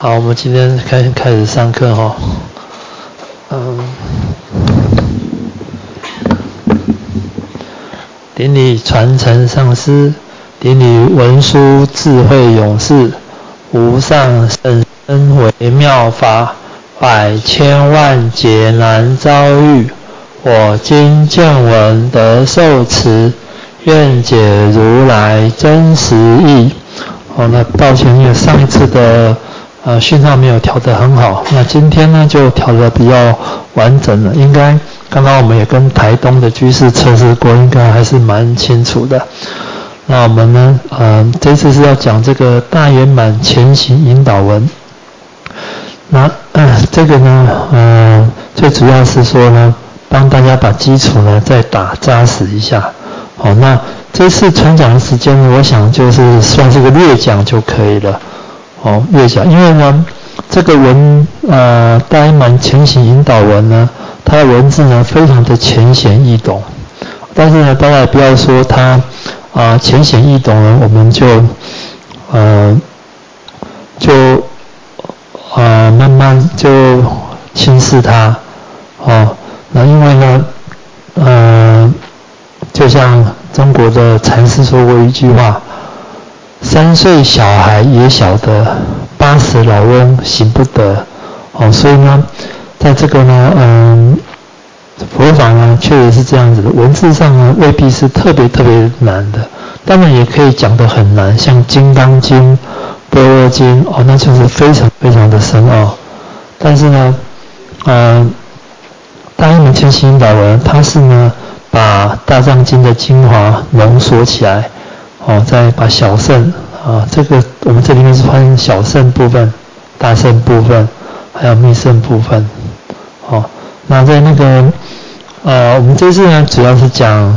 好，我们今天开始上课哈。顶礼传承上师，顶礼文殊智慧勇士，无上甚深微妙法，百千万劫难遭遇。我今见闻得受持，愿解如来真实义。那抱歉，因为上一次的讯号没有调得很好，那今天呢就调得比较完整了。应该刚刚我们也跟台东的居士测试过，应该还是蛮清楚的。那我们呢，这次是要讲这个大圆满前行引导文。那这个呢，最主要是说呢，帮大家把基础呢再打扎实一下。好，那这次传讲的时间呢，我想就是算是个略讲就可以了。略讲，因为呢，这个文大圆满前行引导文呢，它的文字呢非常的浅显易懂，但是呢，大家也不要说它浅显易懂呢，我们就慢慢就轻视它。那因为呢，就像中国的禅师说过一句话：3岁小孩也晓得，80老翁行不得。所以呢，在这个呢，佛法呢确实是这样子的，文字上呢未必是特别难的，当然也可以讲得很难，像《金刚经》、《般若经》那就是非常的深奥。但是呢，大圆满前行引导文，它是呢把大藏经的精华浓缩起来，再把小乘这个我们这里面是分小乘部分、大乘部分，还有密乘部分。那在那个我们这次呢主要是讲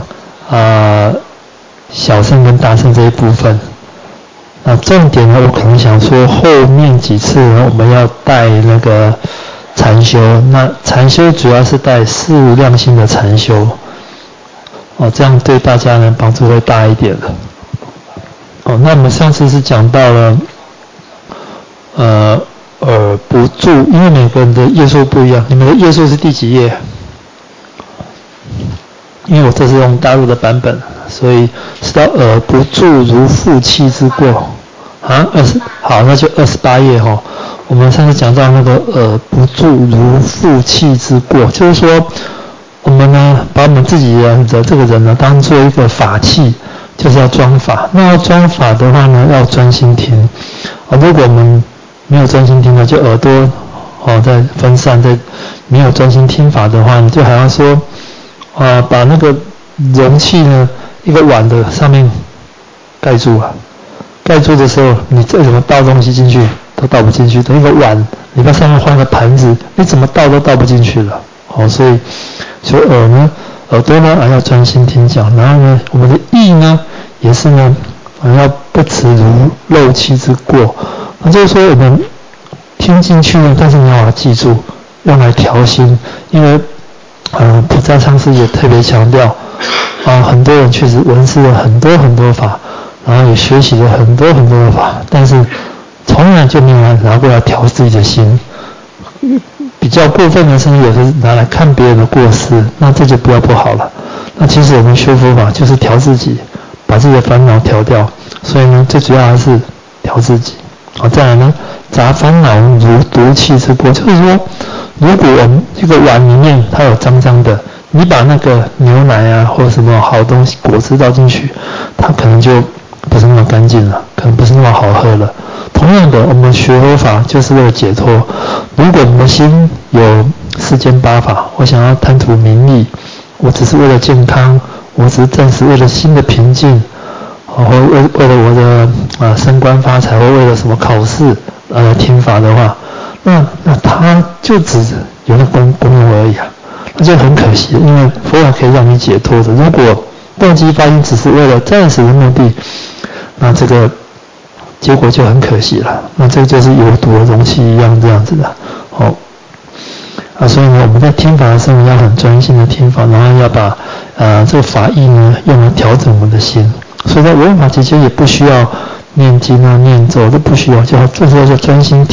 小乘跟大乘这一部分。那重点呢，我可能想说后面几次呢，我们要带那个禅修。那禅修主要是带事无量心的禅修。这样对大家呢帮助会大一点的。那我们上次是讲到了耳不住，因为每个人的页数不一样，你们的页数是第几页？因为我这是用大陆的版本，所以是到耳不住如负气之过好，那就28页我们上次讲到那个耳不住如负气之过，就是说我们呢把我们自己的这个人呢当做一个法器，就是要装法。那要装法的话呢，要专心听。如果我们没有专心听呢，就耳朵在分散，在没有专心听法的话，你就好像说把那个容器呢一个碗的上面盖住盖住的时候，你再怎么倒东西进去都倒不进去。等一个碗，你把上面换个盘子，你怎么倒都倒不进去了。所以耳朵呢要专心听讲，然后呢我们的意呢也是呢要不持如漏气之过。就是说我们听进去呢，但是你要把它记住，用来调心。因为普扎上师也特别强调很多人确实闻思了很多法，然后也学习了很多的法，但是从来就没有拿过来调自己的心。比较过分的甚至有时拿来看别人的过失，那这就不好了。那其实我们修佛法就是调自己，把自己的烦恼调掉。所以呢，最主要还是调自己。再来呢，杂烦恼如毒气之过，就是说，如果我们这个碗里面它有脏脏的，你把那个牛奶或者什么好东西果汁倒进去，它可能就不是那么干净了，可能不是那么好喝了。同样的，我们学佛法就是为了解脱。如果我们的心有世间八法，我想要贪图名利，我只是为了健康，我只是暂时为了心的平静，或为了我的升官发财，或为了什么考试听法的话，那它就只有那功用而已那就很可惜。因为佛法可以让你解脱的，如果动机发心只是为了暂时的目的，那这个结果就很可惜了。那这就是有毒的东西一样这样子的。所以呢，我们在听法的时候要很专心的听法，然后要把这个法义呢用来调整我们的心。所以在文法期间也不需要念经念咒，都不需要，就是要专心听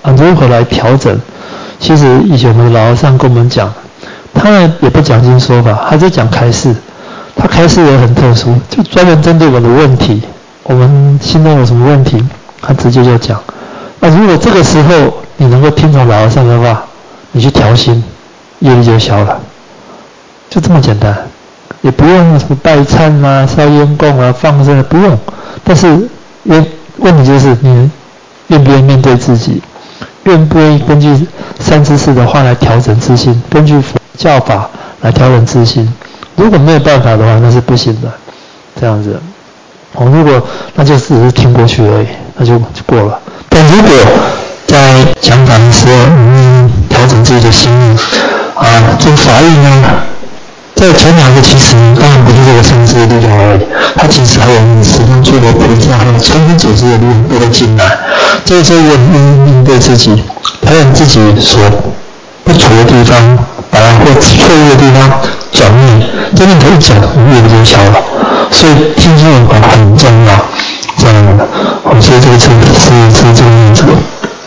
如何来调整？其实以前我们的老和尚跟我们讲，他也不讲经说法，他就讲开示。他开示也很特殊，就专门针对我的问题，我们心中有什么问题，他直接就讲。如果这个时候你能够听从老和尚的话，你去调心，业力就消了，就这么简单，也不用什么拜忏啊、烧烟供啊、放生，不用。但是问题就是你愿不愿意面对自己，愿不愿意根据三知识的话来调整自心，根据佛教法来调整自心。如果没有办法的话，那是不行的。这样子，如果那就只是听过去而已，那就过了。但如果在讲法的时候，调整自己的心意这个法义呢，在前两个其实当然不是这个三知的力量而已，它其实还有十方诸佛菩萨还有천千祖师的力量都会进来。这个时候我们面对自己，调整自己所不足的地方，或错误的地方转念，这念头一转，业力就消了。所以听经闻法很重要，这样的。所以这个是这个样子的。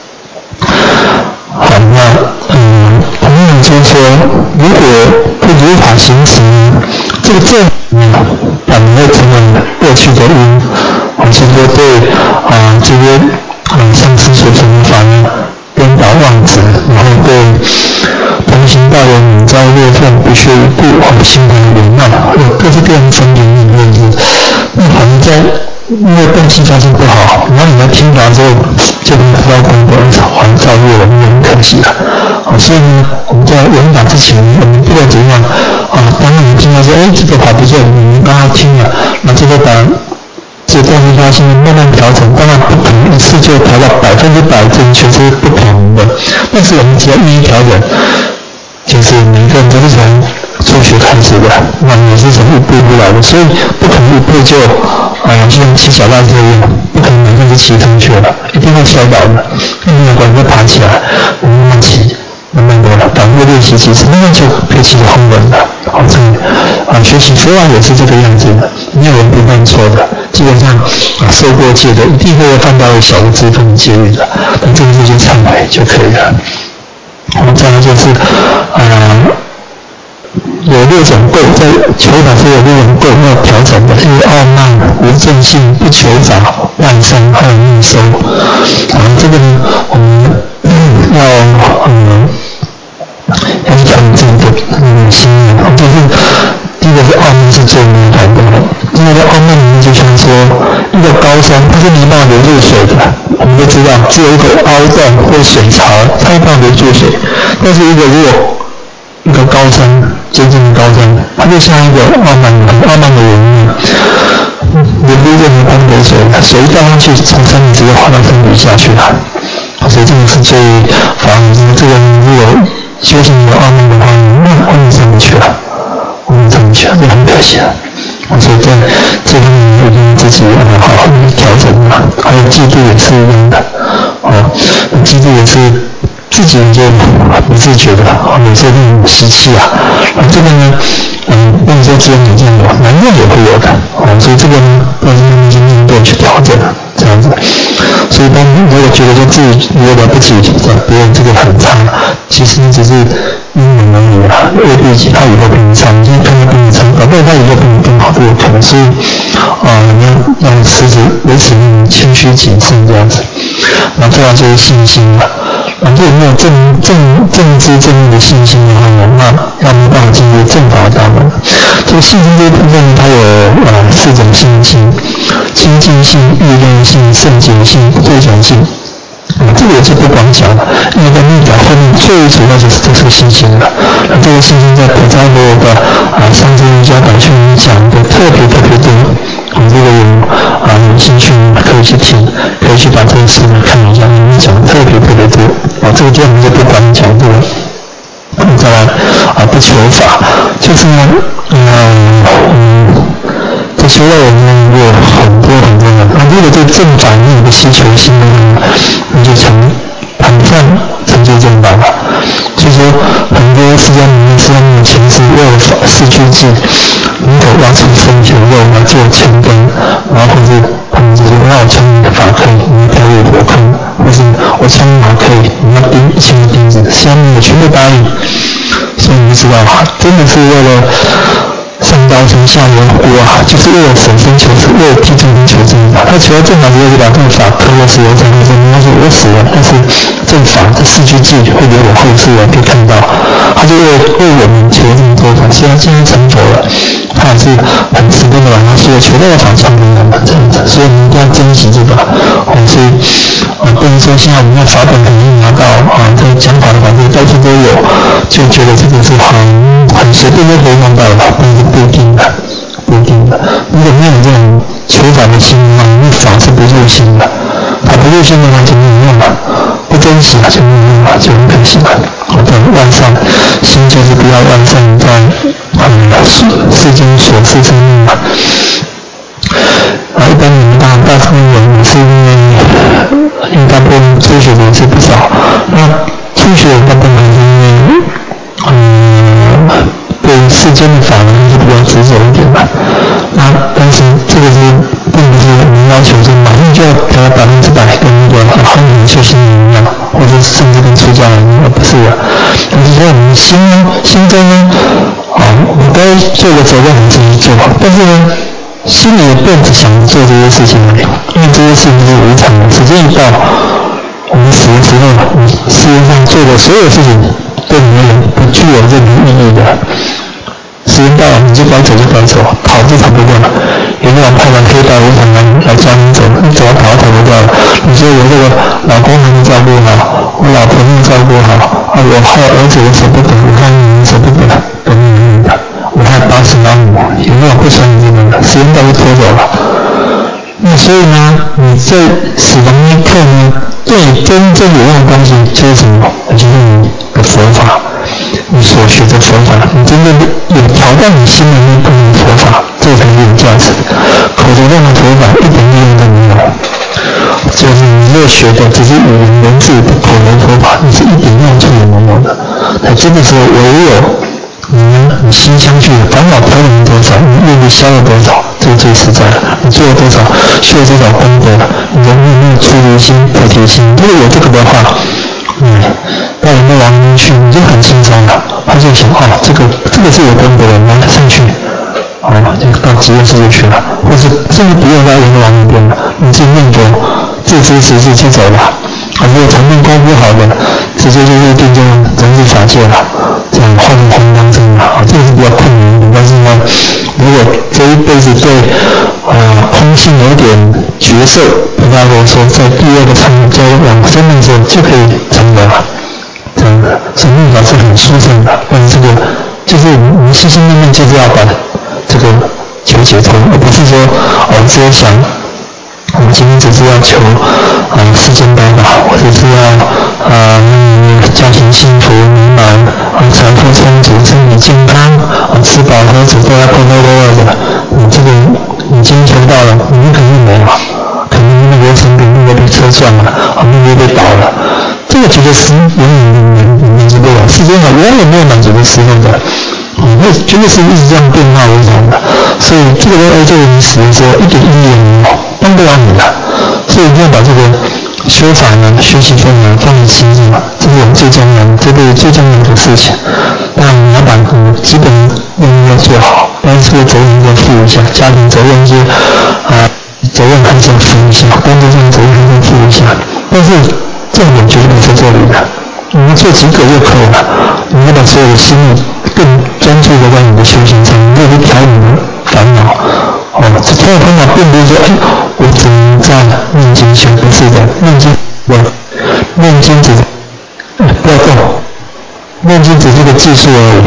好，那同样就是说，如果不如法行持，这个正反而会成为过去的因。就是说对这些上师所说的法呢，颠倒妄执，然后对同行道友敏遭劣分，不屑一顾，心怀圆满，有各式各样分别意念。那反正在因为动机发生不好，然后你们听完之后就不知道功德还造业了，很可惜了。所以呢，我们在闻法之前，我们不管怎样当你听到说这个法不错，你们刚刚听了，那这个把这动机发生慢慢调整，当然不可能一次就调到100%正确，这是不可能的。但是我们只要一调整，就是每个人都是从初学开始的，那也是从一步一步来的，所以不可能一步就像骑小单车一样，不可能马上就骑上去了，一定会摔倒的。那没有关系，会爬起来，慢慢骑，慢慢的反复练习几次，慢慢就可以骑得很稳了。所以学习佛法也是这个样子的，没有人不犯错的，基本上受过戒的一定会犯到小的自分戒律的，但这个事情忏悔就可以了。再来就是有6种垢，在求法是有6种垢要调整的，因为傲慢、无正性、不求法、万善还有逆收。这个呢，我们要调整这个心念。就是第一个是傲慢是最麻烦的，因为在傲慢里面就像说一个高山，它是没办法流入水的。我们都知道，只有一个凹洞或水槽，它没办法流入水。但是如果一个高山，真正的高山，它就像一个很傲慢的人一样，流不任何光的水，水一倒上去，从山里直接滑到山底下去了。所以这个是最烦人的。这个如果修行有傲慢的话，那往上面去了，就很可惜了。所以在这方面一定自己好好调整嘛。还有嫉妒也是一样的，嫉妒也是自己就不自觉的，有时候那种习气这个呢，不能说只有你这样有，男人也会有的，所以这个呢，要慢慢去面对去调整，这样子。所以当如果觉得说自己如果了不起，别人这个很差，其实你只是因人而异未必他以后比你差，你今天看他比你差，搞不好他以后比你更好都有可能。所以你要时时维持谦虚谨慎这样子。然后再来就是信心了。如果没有正知正义的信心的话呢，那没办法进入正法大门。这个信心这一部分它有4种信心：清净性、欲量性、圣洁性、非常性。这个也是不光讲了，因为在密法后面最主要就是这个信心了。这个信心在普扎罗的上座瑜伽版去讲的特别多。这个有兴趣可以去听，可以去把这个书看一下，里面讲的特别多。这个地方就不管讲这个。再来不求法，就是呢，在修道人呢有很多人。如果对正法你有个需求心的话，你就很快成就正法了。所以说，很多释迦牟尼是他们的前世为了4句偈，宁可挖出生前肉来做前灯，然后或是他们就是绕穿的法坑，跳入火坑，或是我充好可以，你要钉1000个钉子，下面的全部答应。所以你知道真的是为了上高层下油锅就是为了舍身求是，为了替众生求正法。他求了正法之后就把这个法推了死人才会说，他说我死了，但是正法这4句偈会留我后世人可以看到。他就为我们求这么多法，虽然现在成佛了，他还是很成功的把他所有求到的法传给我们这样子，所以我们一定要珍惜这个。所以不能说现在我们的法本很易拿到这个讲法的法这到处都有，就觉得这个是很随便就可以弄到了，但是不一定的。如果没有这种求法的心的话，那法是不入心的。他不入心的话就没有用了，不珍惜就没有用了，就很可惜了。万善心就是不要万善在世间所事上面嘛。一般你们大部分人是因为大部分初学人是不少，那初学人大部分是因为对世间的法呢是比较执着一点的。那但是这个并不是我们要求说马上就要给他100%跟那个很有修行人一样，或者甚至跟出家人一样，不是的。而是说我们心中呢我们该做的责任还是去做，但是呢心里不只想做这些事情而已，因为这些事情是无常的，时间一到我们死的时候，世界上做的所有事情对你而言不具有任何意义的。时间到了你就该走就该走，跑就跑不掉了。有那种派完黑道无常来抓你走，你怎么跑都跑不掉了。你说我这个老公还没照顾好，我老婆没照顾好我还有儿子我舍不得，我还有女儿舍不得，等等的，我还有80老母，有没有不算你这个的？时间到就拖走了。那所以呢，你在死亡那一刻呢，对你真正有用的东西就是什么？就是你的佛法。你所学的佛法，你真正有调到你心里面不能佛法，这才是有价值的。口头上的佛法一点用都没有，就是你所学的只是语言文字的口头佛法，你是一点用处也没有的。那真的是唯有你心相续，烦恼调了多少，你业力消了多少，这个最实在的。你做了多少，修了多少功德，你的没有出离心、菩提心，如果有这个的话，到阎罗王那边去，你就很轻松了。他就想这个是有功德的，拿上去，就到极乐世界去了，或是甚至不用到阎罗王那边了，你自己念佛，自知实质就走了。如果禅定功夫好的，直接就入定就人之法界了，这样换当真了。这个是比较困难的，但是呢，如果这一辈子对空性有点觉受，不大啰嗦，在第二个场合在往生的时候就可以成得了。这样的，所以密法是很殊胜的，但是这个就是我们心心念念就是要把这个求解脱，而不是说只有想我们今天只是要求世间百法，或者是要家庭幸福美满，财富充足，身体健康，吃饱喝足，都要快快乐乐的。这个你今天求到了，明天肯定没有，肯定那个生病，那个被车撞了，那个被倒了。这个绝对是永远满足不了，世界上永远没有满足的时候的，那绝对是一直这样变化无常的。所以这个对你死的时候一点意义也没有，帮不了你的。所以一定要把这个修法呢、学习分呢放在心上，这是我们最重要的，这辈子最重要的事情。那你要把基本任务要做好，但是这个责任要负一下，家庭责任一些责任还是要负一下，工作上的责任还是要负一下，但是重点绝对不在这里的，你们做几个就可以了。你要把所有的心力更专注的在你的修行上，你不调你的烦恼。这调的烦恼并不是说，我只能在念经修，不是的，念经只是不要动，念经只是个技术而已。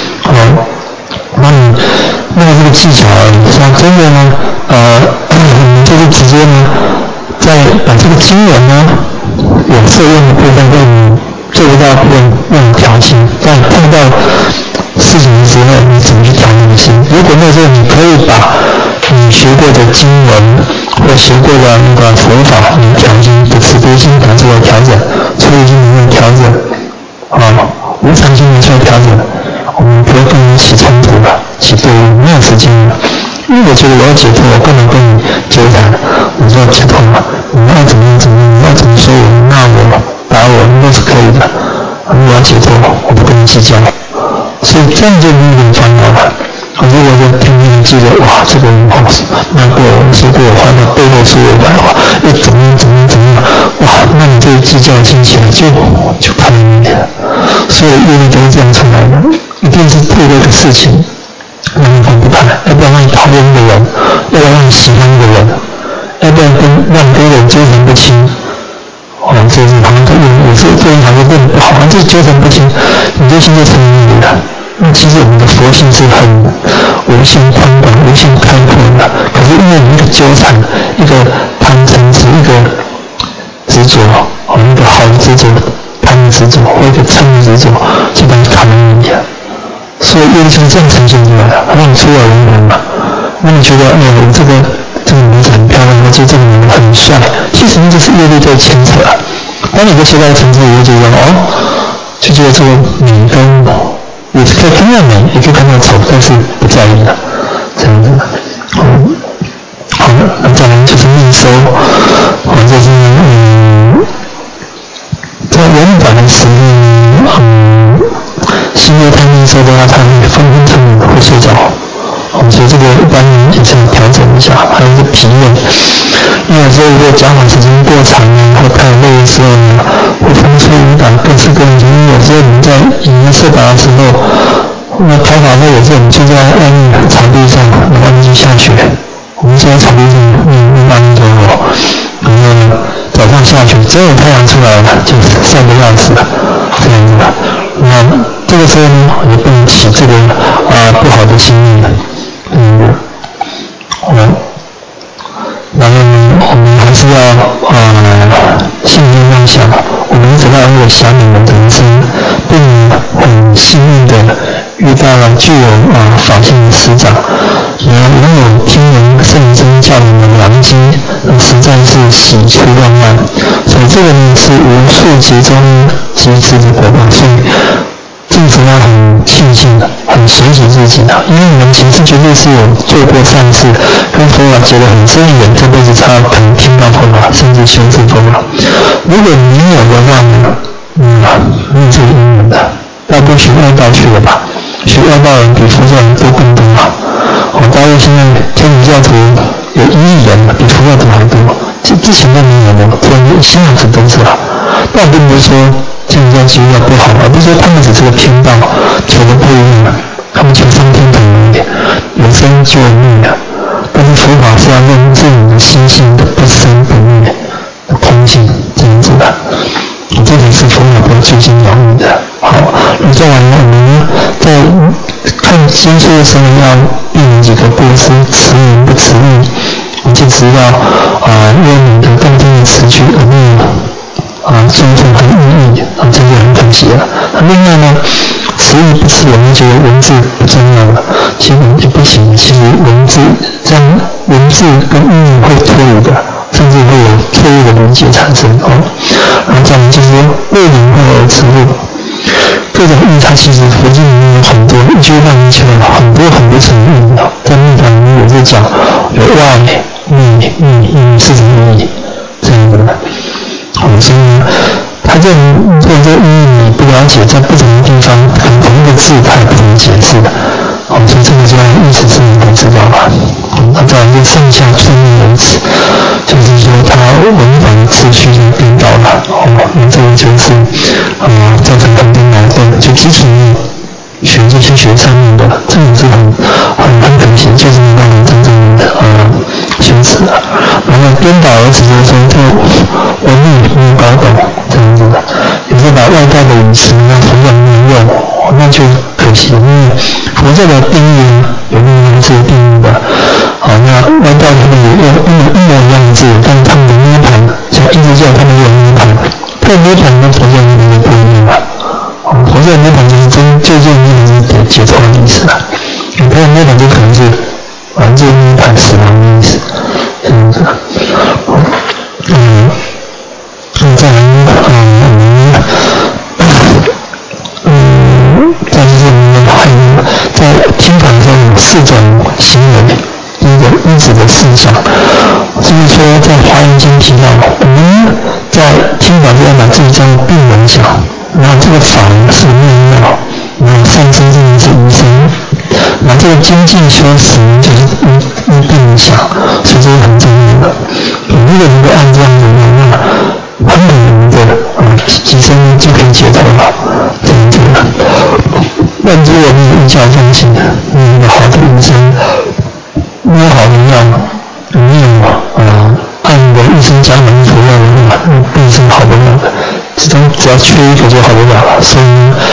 那个是个技巧而已。像真的呢，就是直接呢，在把这个经文呢，有色用的部分让你做不到用调心，在碰到事情的时候，你怎么去调你的心？如果那时候你可以把你学过的经文或学过的那个佛法，你调心的慈悲心拿出来调整，出离心拿出来调整，无常心拿出来调整，我们不会跟你起冲突了，起对立，没有时间了。因为我觉得我要解脱，我不能跟你纠缠，我就要解脱了。你要怎么样，你要怎么说我，骂我， 是可以的。你要解脱，我不跟你计较。所以这样就没有点烦恼了。如果就天天记得哇，这个人骂过我，说过我坏话，背后说我坏话，又怎么样，哇，那你这个计较听起来就看明显了。所有业力都是这样出来的，一定是对这个事情让你分不开，要不然让你讨厌一个人，要不然让你喜欢一个人，要不然跟人纠缠不清。这是好像有时候对人好像更不好，这纠缠不清，你就现在成迷了。那其实我们的佛性是很无限宽广、无限开阔的，可是因为你一个纠缠、一个贪嗔痴、一个执着，一个好的执着、贪的执着，或一个嗔的执着，就把你卡在那里了。所以业力就是这样呈现出来的，让你出了轮回嘛。那你觉得，我这个女子很漂亮，或者这个人很帅，其实那就是业力在牵扯啊。当你在修到层次，你就觉得就觉得这个美跟也可以看到美，也可以看到丑，但是不在意了，这样子。好，那再来就是密收，就是在原本的时候，心若太密收的话，他会昏昏沉沉会睡着。所以这个一般人也是调整一下，还有一个疲累，因为有时候如果讲话时间过长或太累的时候呢，会风吹雨打，各式各样。因为有时候我们在引言设法的时候，那跑法呢，有时候我们就在外面草地上，外面就下雪，我们就在草地上慢慢走，然后早上下雪，只有太阳出来了，就晒得要死了，这样子的。那这个时候呢，也不能起这个不好的心意。然后我们还是要信念妄想，我们只要有小女人的人生，并很幸运的遇到了具有法性的师长，拥有听闻圣真教理的良机，实在是喜出望外。所以这个呢是无数劫中集资的果报，所以这个要很庆幸的，很随喜自己的，因为我们前世绝对是有做过善事，跟佛法结得很深远，这辈子才可能听到佛法，甚至修持佛法。如果没有的话呢，没有这个因缘的，要不学外道去了吧？学外道人比佛教人多更多啊！大陆现在天主教徒有1亿人比佛教徒还多，之前都没有的，突然间新很多次了。但并不是说天主教基督教不好，而不是说他们只是个偏道，求的不一样，他们求上天堂而已，有生就有灭啊。但是佛法是要认证你的心性的不生不灭的空性，这样子的。这才是佛法的究竟要义的。好，那做完了，我们在看经书的时候要避免几个布施，持言不持义，我们就知道优美的动听的词句而没有尊重和意义，这就很可惜了。另外呢，词义不持，我们觉得文字不重要了，其实也不行。其实文字这样，文字跟意义会脱离的，甚至会有错误的理解产生。然后再来就是为灵会而持物，各种义它其实佛经里面有很多，一句话讲起来很多层意义。在密法里面有在讲有外密是什么意义这样的。所以呢，它这个意义你不了解，在不同的地方可能同一个字它也不同解释的。所以这个就要意思是你都知道了。那再来就上下顺应为此，就是说它文法的次序就颠倒了。那这个就是造成很多矛盾。就之前学这些学上面的，这个是很可惜，就是没办法真正的修持了。然后颠倒而只是说这文理没有搞懂这样子的，有时候把外道的语词呢佛教没有用，那就可惜了，因为佛教的定义有那个字定义的，那外道他们也用一模一样的字，但是他们的涅盘，像印度教他们有涅盘，他的涅盘跟佛教涅盘不一样啊。佛教的涅盘就是就涅盘解脱的意思啊，他的涅盘就可能是这个涅盘死亡的意思，这样子。再来再就是我们还有在听法上有4种行为，第一个依止的思想，就是说在华严经提到，我们在在听法是要把自己当病人想，然后这个法是泌尿，然后上身是医生，然后这个精进修持就是医病想，所以这是很重要的。如果能够按这样子的话，很可能的几生就可以解脱了，这样子的。但如果你有医教中心，你有好的医生，没有好的药，没有按的医生讲的服药的话，病是好不了的。其中只要缺一个就好不了了。所以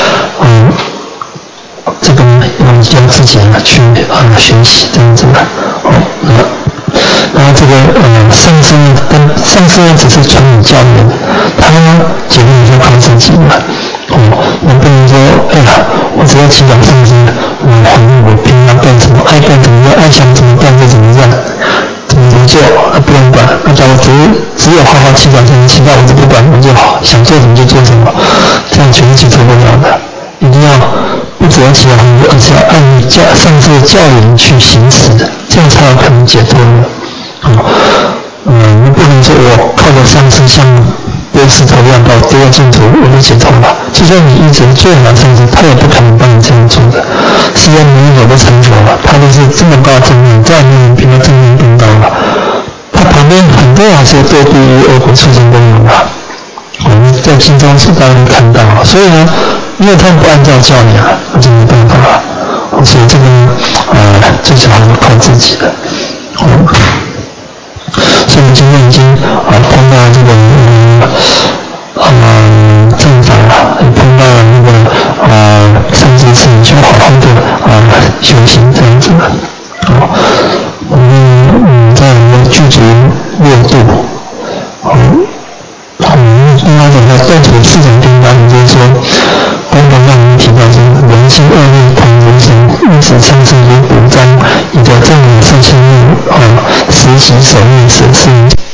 这个要自己去学习这样子的。然后这个上师呢只是传你教人，他解决你就靠自己了。你不能说哎呀，我只要祈祷上师，我平常干什么爱干什么，爱想怎么干就怎么样，怎么做不用管。那假如只有好好祈祷上师，其他我就不管，我就好想做什么就做什么，这样全是解脱不了的。一定要不只要祈祷，而且要按上师的教引去行持，这样才有可能解脱的。你不能说我靠着上师像丢石头一样把我丢到净土，我就解脱了。就算你一直最好的上师，他也不可能帮你这样做的。释迦牟尼佛都成佛了，他都是这么高的正念，再没有比他正念更高了。他旁边很多还是堕地狱、恶鬼、畜生都有的。我们在经中是大家看到，所以呢，因为他们不按照教理那就没办法了。所以这个最主要是靠自己的。所以我们今天已经碰到这个正法也碰到了那个上师次，就好好的修行这样子的。我们在我们的具足六度，另外讲到断除四种颠倒，就是说刚刚让我们提到是人性恶劣狂人性，因此上师有主张以的正理圣心实习守念舍是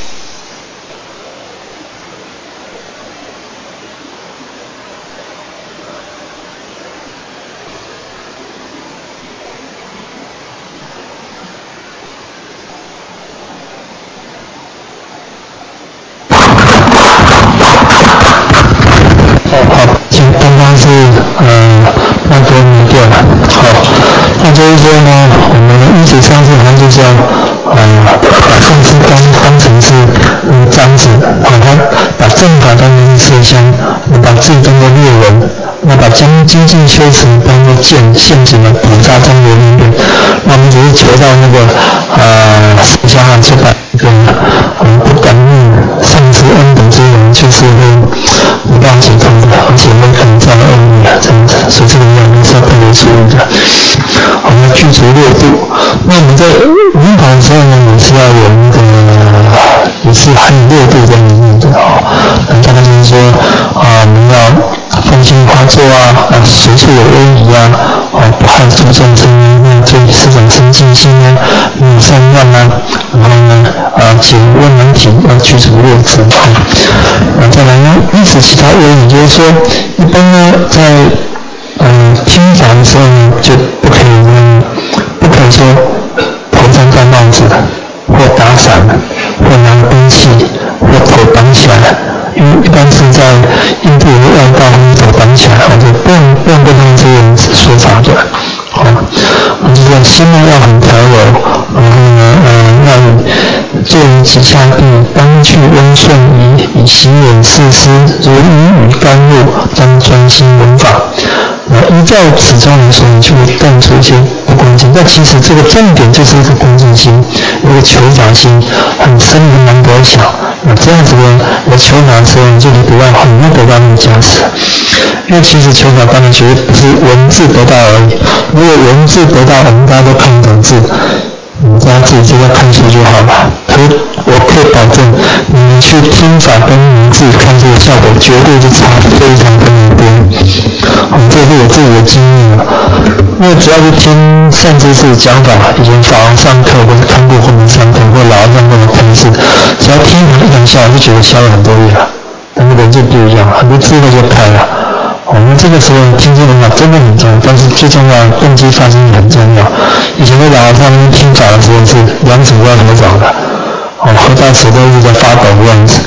那都没掉了。好，那就是说呢，我们因此上师好像就是要把上师当成是簪子，他把正法当成是麝香，把自己当作猎人，那把精进修持当作剑，陷阱了捕杀张流里面。那我们只是求到那个麝香就把这个不感念上师恩德之人，就是会没办法解脱的，而且会可能造恶业这样子。所以这个是要特别注意的。我们具足六度，那我们在闻法的时候呢，也是要有那个，也是含有六度在里面的大概就是说我们要风心花坐随处有威仪不害诸众生对四种生净心善愿然后呢解问难题要具足六智再来呢，依此其他威仪，就是说一般呢在听法的时候呢，就不可以说头上戴帽子或打伞或拿兵器或头绑起来，因为一般是在印度的外道头绑起来就不用跟他们这些人说法的。就是心呢要很调柔，然后呢要坐于极下地，当去温顺以洗眼视思，如鱼与甘露，当专心闻法。依照此中来说，你就会断除一些不恭敬。但其实这个重点就是一个恭敬心，一个求法心，很深的难得想。这样子呢，我求法的时候，你就会得到很多得到那个加持。因为其实求法当然绝对不是文字得到而已。如果文字得到，我们大家都看不懂字，大家自己在家看书就好了。可是我可以保证，你们去听法跟文字看这个效果，绝对是差非常的多。这是我自己的经验因为只要是听善知识讲法，以前法王上课或者看过后面上课或老上或者看是，只要听一两下，我就觉得消了很多业了。但是人就不一样，很多智慧就开了。我们这个时候听这个法真的很重要，但是最重要动机发生也很重要。以前在老上面听法的时候是两手不知道怎么找的，合到手都一直在发抖的样子。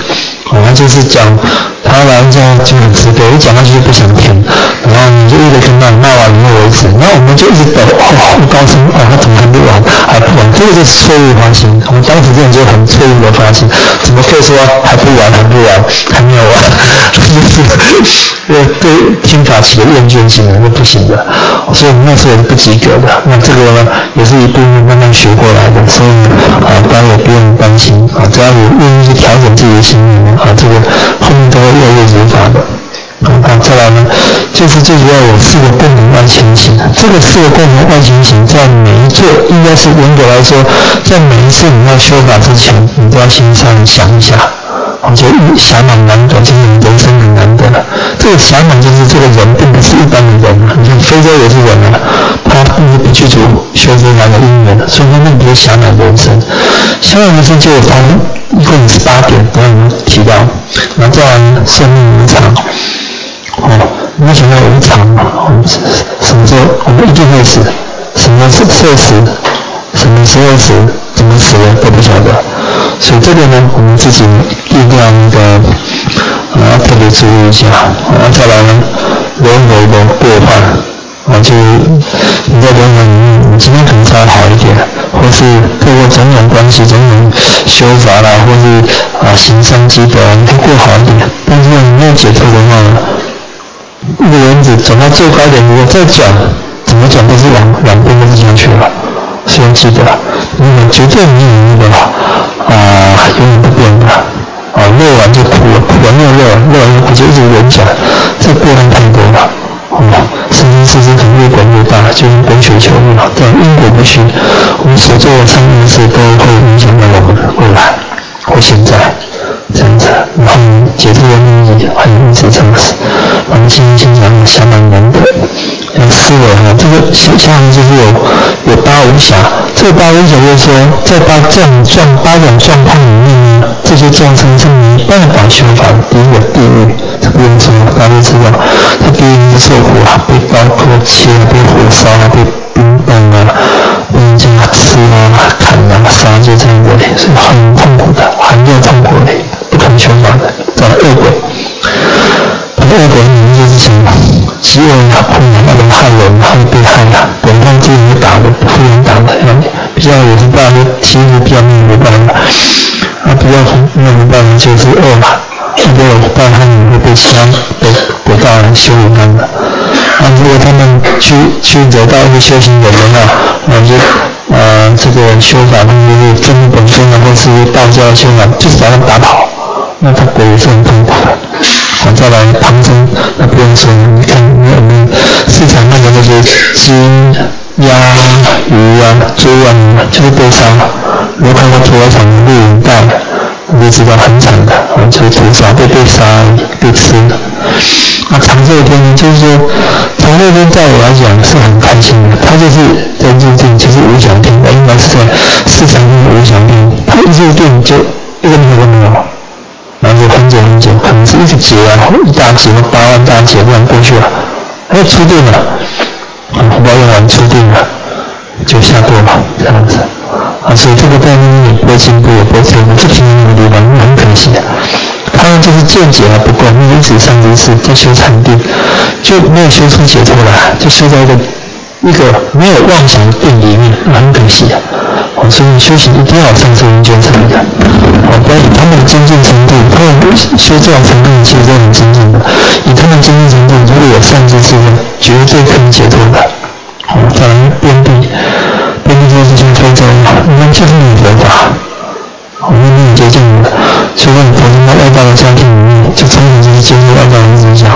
他就是讲他来这样就很慈悲，一讲他就是不想听，然后你就一直跟他骂完以后为止，然后我们就一直抖，不高兴，他怎么还不完，还不完，这个就是错误发心。我们当时真的就很错误的发心，怎么可以说还不完，还没有完，就是对听法起了厌倦性的，那不行的。所以我们那时候也是不及格的。那这个呢，也是一步步慢慢学过来的，所以大家也不用担心只要你愿意去调整自己的心念这个后面都会越来越如法的。再来呢，就是最主要有4个共同外前行。这个4个共同外前行，在每一座应该是严格来说，在每一次你要修法之前，你都要先稍微想一下。就暇满难得，就是人生很难得。这个暇满就是这个人并不是一般的人你看非洲也是人他并不具足修非凡的因缘所以他那不是暇满人生。暇满人生就有他一共18点，刚刚我们提到，然后再来寿命无常。没想到无常什么时候我们一定会死，什么时候死，什么时候死，怎么死的都不晓得。所以这个呢，我们自己一定要特别注意一下。再来呢，轮回的过患就是你在轮回里面，你今天可能稍微好一点，或是透过种种关系、种种修法啦，或是行善积德，你可以过好一点。但是你没有解脱的话呢，一个轮子走到最高点，如果再转，怎么转都是两边都是下去了。所以记得，你们绝对没有那个永远不变的乐完就哭了，哭完又乐完又哭，就一直轮转，这过程太多了生生世世可能越滚越大，就跟滚雪球一样，这样因果不虚，我们所做的善恶事都会影响到我们未来或现在这样子，然后解脱的意义还有一直这样子。我们今天讲暇满难得，思维这个下面就是有8无暇。这个8无暇就是说，在8种状况里面呢，这些众生是没办法修法的。第一个地狱，这不用说，大家都知道，他地狱是受苦被刀割切被火烧被冰冻被人家吃砍杀，就这样的，是很痛苦的，很有痛苦的，不可能修法的。再来恶鬼。恶鬼里面就是什么？饥饿困难，那种害人，害被害本身自己打的，不人打的，比较有什么办法？其实比较没有办法。比较没有办法就是饿如果有办法，他们会被其他得到人羞辱他们。如果他们去得到一个修行人的话，就这个修法，他们就是真本尊或是道教的修法，就是把他们打跑，那他鬼也是很痛苦的。再来旁生，那不用说，你看我们市场那个那些鸡、鸭、鱼猪就是被杀。如果看过屠宰场的录影带，你就知道很惨的就是屠杀被杀被吃。长寿天呢，就是说长寿天在我来讲是很开心的，它就是在入定，就是无想天，应该是在市场中的无想天，它一入定就一个名都没有。然后就很久，可能是一个节一大节8万大节这样过去了，出定了红包用完出定了，就下堕了这样子所以这个概念也不会进步，也不会进步，这挺努力的，很可惜他们就是见解还不够，你一直上知识在修禅定，就没有修出解脱来，就修在一个没有妄想的定里面，很可惜所以修行一定要有上师研究才的不然以他们的精进程度，他们修这种程度其实都很精进的，以他们精进程度，如果有善知识的，绝对可以解脱的再来边地就是像非洲你们就是没有佛法我们没有接近的，所以你投身到外道的家庭里面，就从小就是接受外道的思想，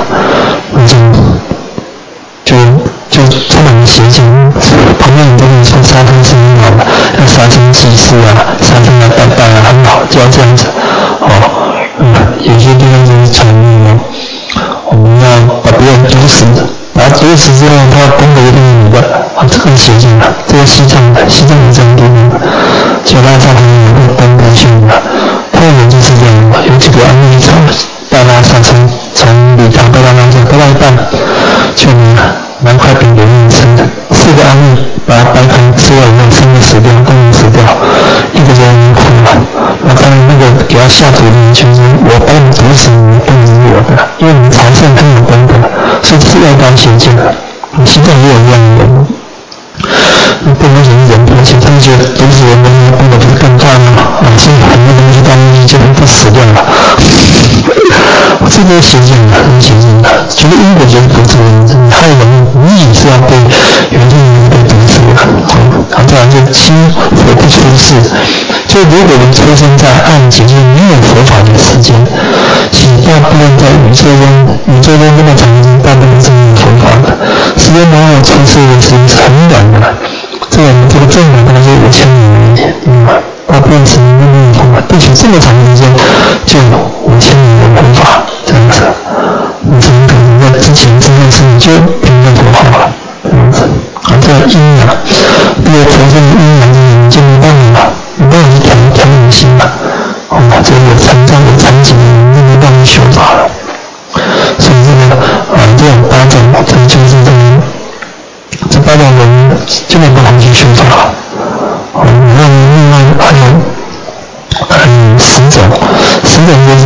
就充满了邪情，旁边人都跟你说杀生是很好的，要杀生祭祀杀生来拜拜很好，就要这样子有些地方就是传统我们要把别人毒死，把他毒死之后，他功德一定是你的这个很邪性这个西藏的这种地方，就拉萨他们有个登根训他们人就是这样有几个案例带拉萨从礼堂带到拉萨，带到一半就拿块饼给你吃，4个案例把它掰开吃了以后，3个死掉，3个死掉，一个就哭了。当然那个给他下毒的就是我把你毒死，你不能是我的，因为你朝圣很有功德，所以这是要高邪见的。你西藏也有这样的人，你不能说人，而且他们觉得毒死人的功德不是更大吗？所以很多东西到目的就不死掉了。这个邪见的，很邪见的，觉得因果就是不自然，你害人，你也是要被原住民被毒死的。再来就亲佛不出世，就如果我们出生在暗境，就是没有佛法的时间，其实大部分在宇宙中这么长时间，大部分是没有佛法的。时间往往出世的时间是很短的，这个正法大概是5000年，大部分是没有佛法，并且这么长时间就5000年的佛法这样子，你怎么可能在之前这件事你就评论佛法了？这样子。这个因啊，因为投生的因缘你就没办法，没办法去调你心了。这个有成长有残疾，你就没办法修法了。所以这种8种，可能就是这8种人就没办法去修法了。那另外还有10种就是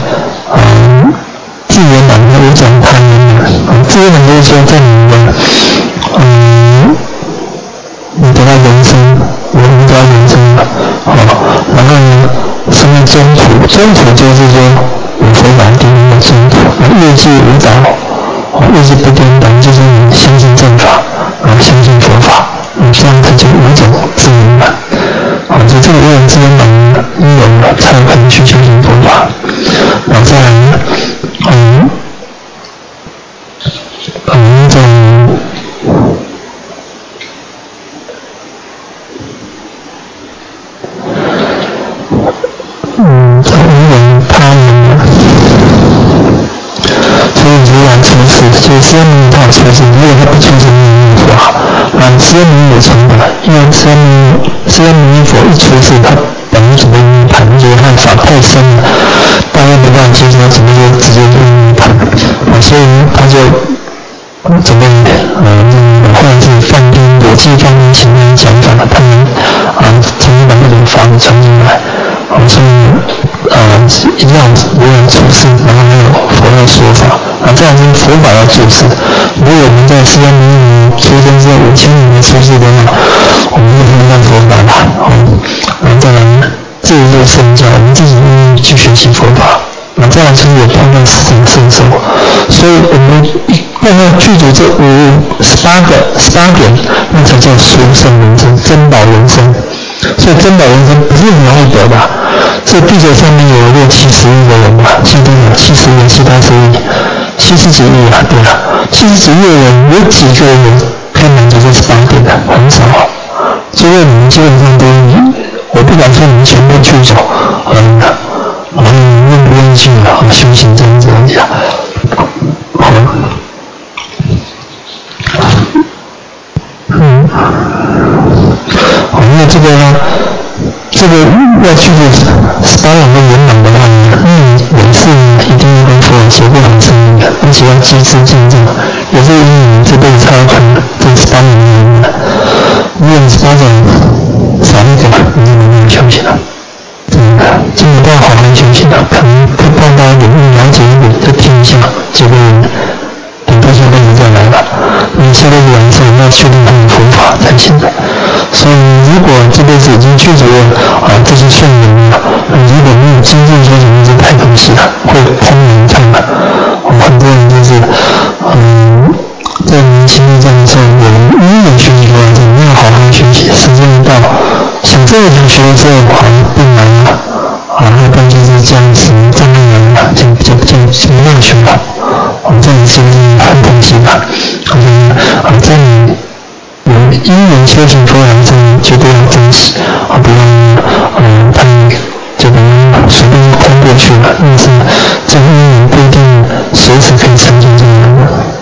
自圆满的5种他圆。自圆满就是说在你得到人生，我们得到人生了，然后呢，生命中途就是说有佛法定义的中途，业绩无倒，业绩不颠倒，就是你相信正法，然后相信佛法，这样子就5种自圆满。就这个5种自圆满因有了，才有可能去相信佛法。然后再来呢，释迦牟尼他有出世，如果他不出世，没有佛法。释迦牟尼有成法，因为释迦牟尼佛一出世，他本来准备涅槃，觉得他的法太深了，大家没办法接受，准备就直接就涅槃，所以他就准备或者是放兵，有计放兵前面讲法，他们重新把那种法理传进来，所以一样没有出世，然后没有佛的说法。这样是佛法要注释。如果我们在释迦牟尼出生之后5000年的出世的话，我们就听到佛法了。然后再来自入圣教，我们自己去学习佛法。再来就是有判断死生圣受，所以我们要具足这18点，那才叫殊胜人生、珍宝人生。所以珍宝人生不是很容易得的。这地球上面有670亿的人嘛，现在70亿、70亿、70几亿啊，对啊，70几亿的人有几个人可以满足这18点的？很少。所以你们基本上都，我不敢说你们全部去走，愿不愿意去修行这样子而已啊。因为这个要去18种的圆满的话，每次一定要跟佛法学过很深的，而且要积资进证，也是因为你这辈子才有可能这18种的圆满。如果你18种少一个，你就没有修行了。基本上好好修行了，可能会碰到有了解一点，再听一下，结果等到下辈子再来了。你下辈子来的时候，要确定他的佛法才行的。所以，如果这辈子已经具足了这些圣人了，如果没有精进修行，就太可惜了，会空灵看了。很多人就是在年轻的时候，我们因为学习佛法，没有好好学习，时间一到，想这个想学的时候，好像不难了，一般就是这样子，这么难了，就没有学了。这样是很可惜的。在你有因缘修行佛法上，绝对要珍惜，不要他就可能随便就通过去了。但是这个因缘不一定随时可以成就这个人。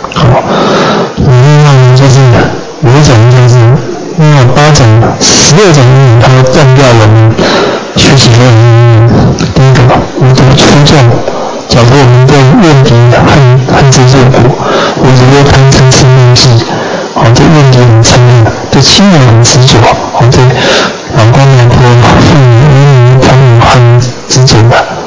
另外呢，就是有一种就是另外8种、16种因缘，它会断掉我们学习佛法的因缘。第一个，无毒出众。假如我们对怨敌恨之入骨，无如若贪嗔痴慢疑，对怨敌很残忍，对亲人很执着，对老公老婆父母儿女朋友很执着的。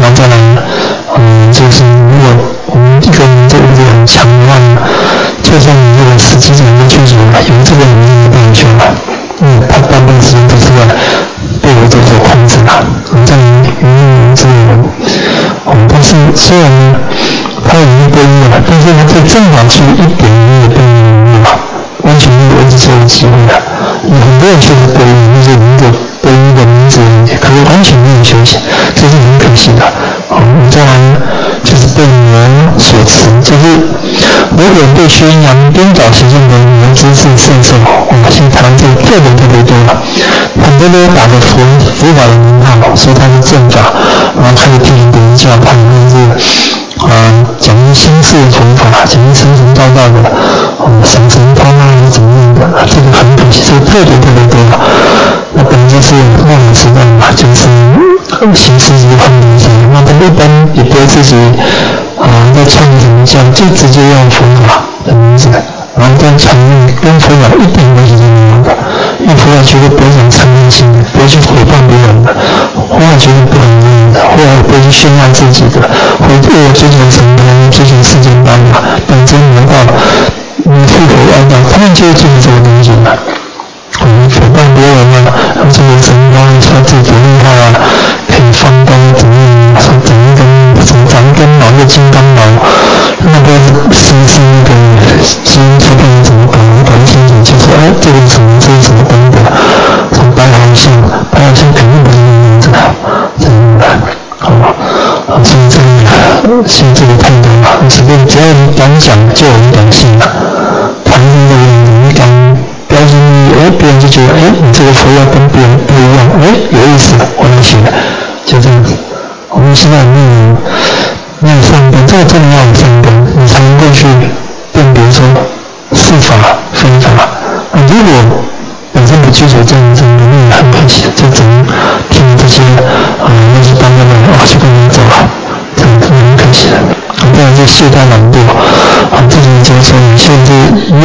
再来，就是如果我们一个人这个物质很强的话，就算你这个实际上的去说有这个能力不能学嘛，他大部分时间都是在被我所控制的，这样语言之人，但是虽然他已经归一了，但是呢，在正法区一点也不能嘛，完全没有一直这个机会的。有很多人确实归一，就是一个归一的名字，可是完全没有修行，这是很可惜的。再来就是被魔所持，就是如果被宣扬颠倒邪见的魔知识圣受，现在台湾这个特别多了，很多都打着佛法的名号，说他是正法，然后开始批评别人教派，就是讲一心事佛法，讲一神神道道的，赏神通啊，怎么样的，这个很可惜，这个特别多了。那本来就是末法时代嘛，就是形式是很明显，那他一般也不会自己在创什么教，就直接用佛法的名字，然后在传跟佛法一点关系都没有的，因为佛法绝对不会讲参与性的，不会去诽谤别人的，佛法绝对不可能的，或者不会去炫耀自己的，会为了追求什么追求世间法本真魔道，复活外道，他们就会做这个东西的。诽谤别人啊，这个神光说自己厉害啊，可以放光怎么样，说长一根毛就金刚毛，那个是那个基因突变怎么搞不清楚，就说这个是什么功德，从白毫相肯定不是那样子的，真的，所以这个太多了，随便只要你敢讲，就有人敢信了，谈这个你敢标新立异，别人就觉得你这个佛要跟别人不一样，有意思，我能学，就这样子。我们现在没有善根，这个真的要有善根，你才能够去辨别说是法非法。如果本身不具足这种能力，很可惜的，就只能听这些那些当官的就跟你走了，这样是很可惜的。不然就懈怠懒惰，自己就是说你现在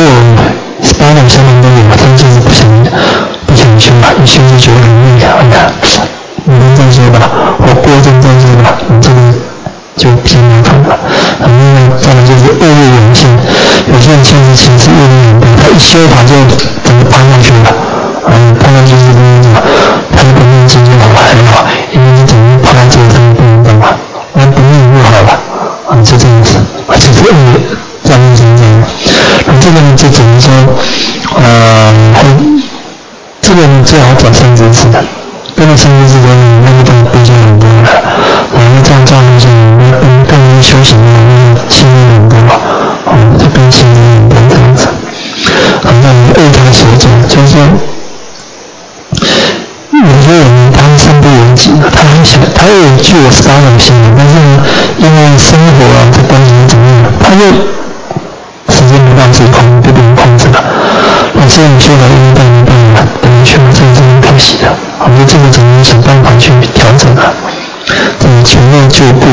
8种相当都有，他们就是不想修嘛，一修就觉得很累，你们再修吧，我过阵再修吧，这个就偏麻烦了。因为再来就是恶业涌现，有些人其实恶业很大，他一修法就整个攀上去了，攀上去就是他的本命经就好还好，因为你整个攀上去他就不能动了，那本命不好了，就这样子，就是恶业在面前这样。这个呢就只能说，这个最好找善知识的，跟着善知识的那个东西比较很多了，这样照顾下来，更容易修行的那个心力很多，就更心力很多这样子。那你为他所走，就是说，有些人他身不由己，他有具有8种心理，但是呢，因为生活这关系怎么样，他就时间没办法自己被别人控制了，所以你修来没办法，等于全部这是很可惜的。我们这个怎么想办法去调整啊？全面救护，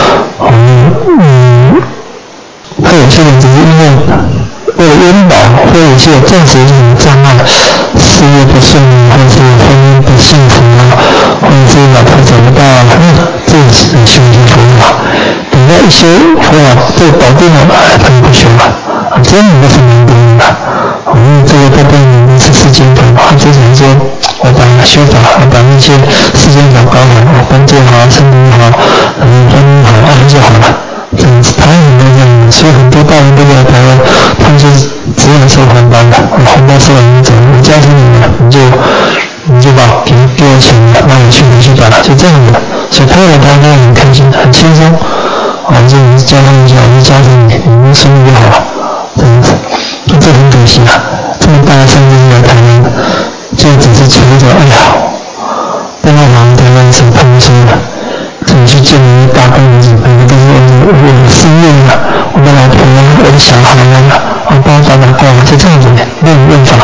还有些人只是因为了温饱，或者有些暂时有什么障碍，事业不顺利，或者是婚姻不幸福或者是老婆找不到这个是修行佛法。等到一些佛法这个搞定了，他就不修了，这样你就是难得的。这个都跟你们是世间法，之前说我把修法，把那些世间法搞好，工作好，生活好，婚姻好，就好了。这样子，台湾很多这样的，所以很多大人都来台湾，他们就是只能收红包的，红包收完你走，我交给你了，你就把给我钱，那我去把，就这样的。所以他们来台湾很开心，很轻松，就你交他们就好，你交给你，你们生意就好了，这样子。这很可惜这么大的善知识来台湾，就只是求着被那行台湾省判说了，这里去见你大公子，每个都是我的事业我的老婆我的小孩帮我打卦，就这样子没有问法，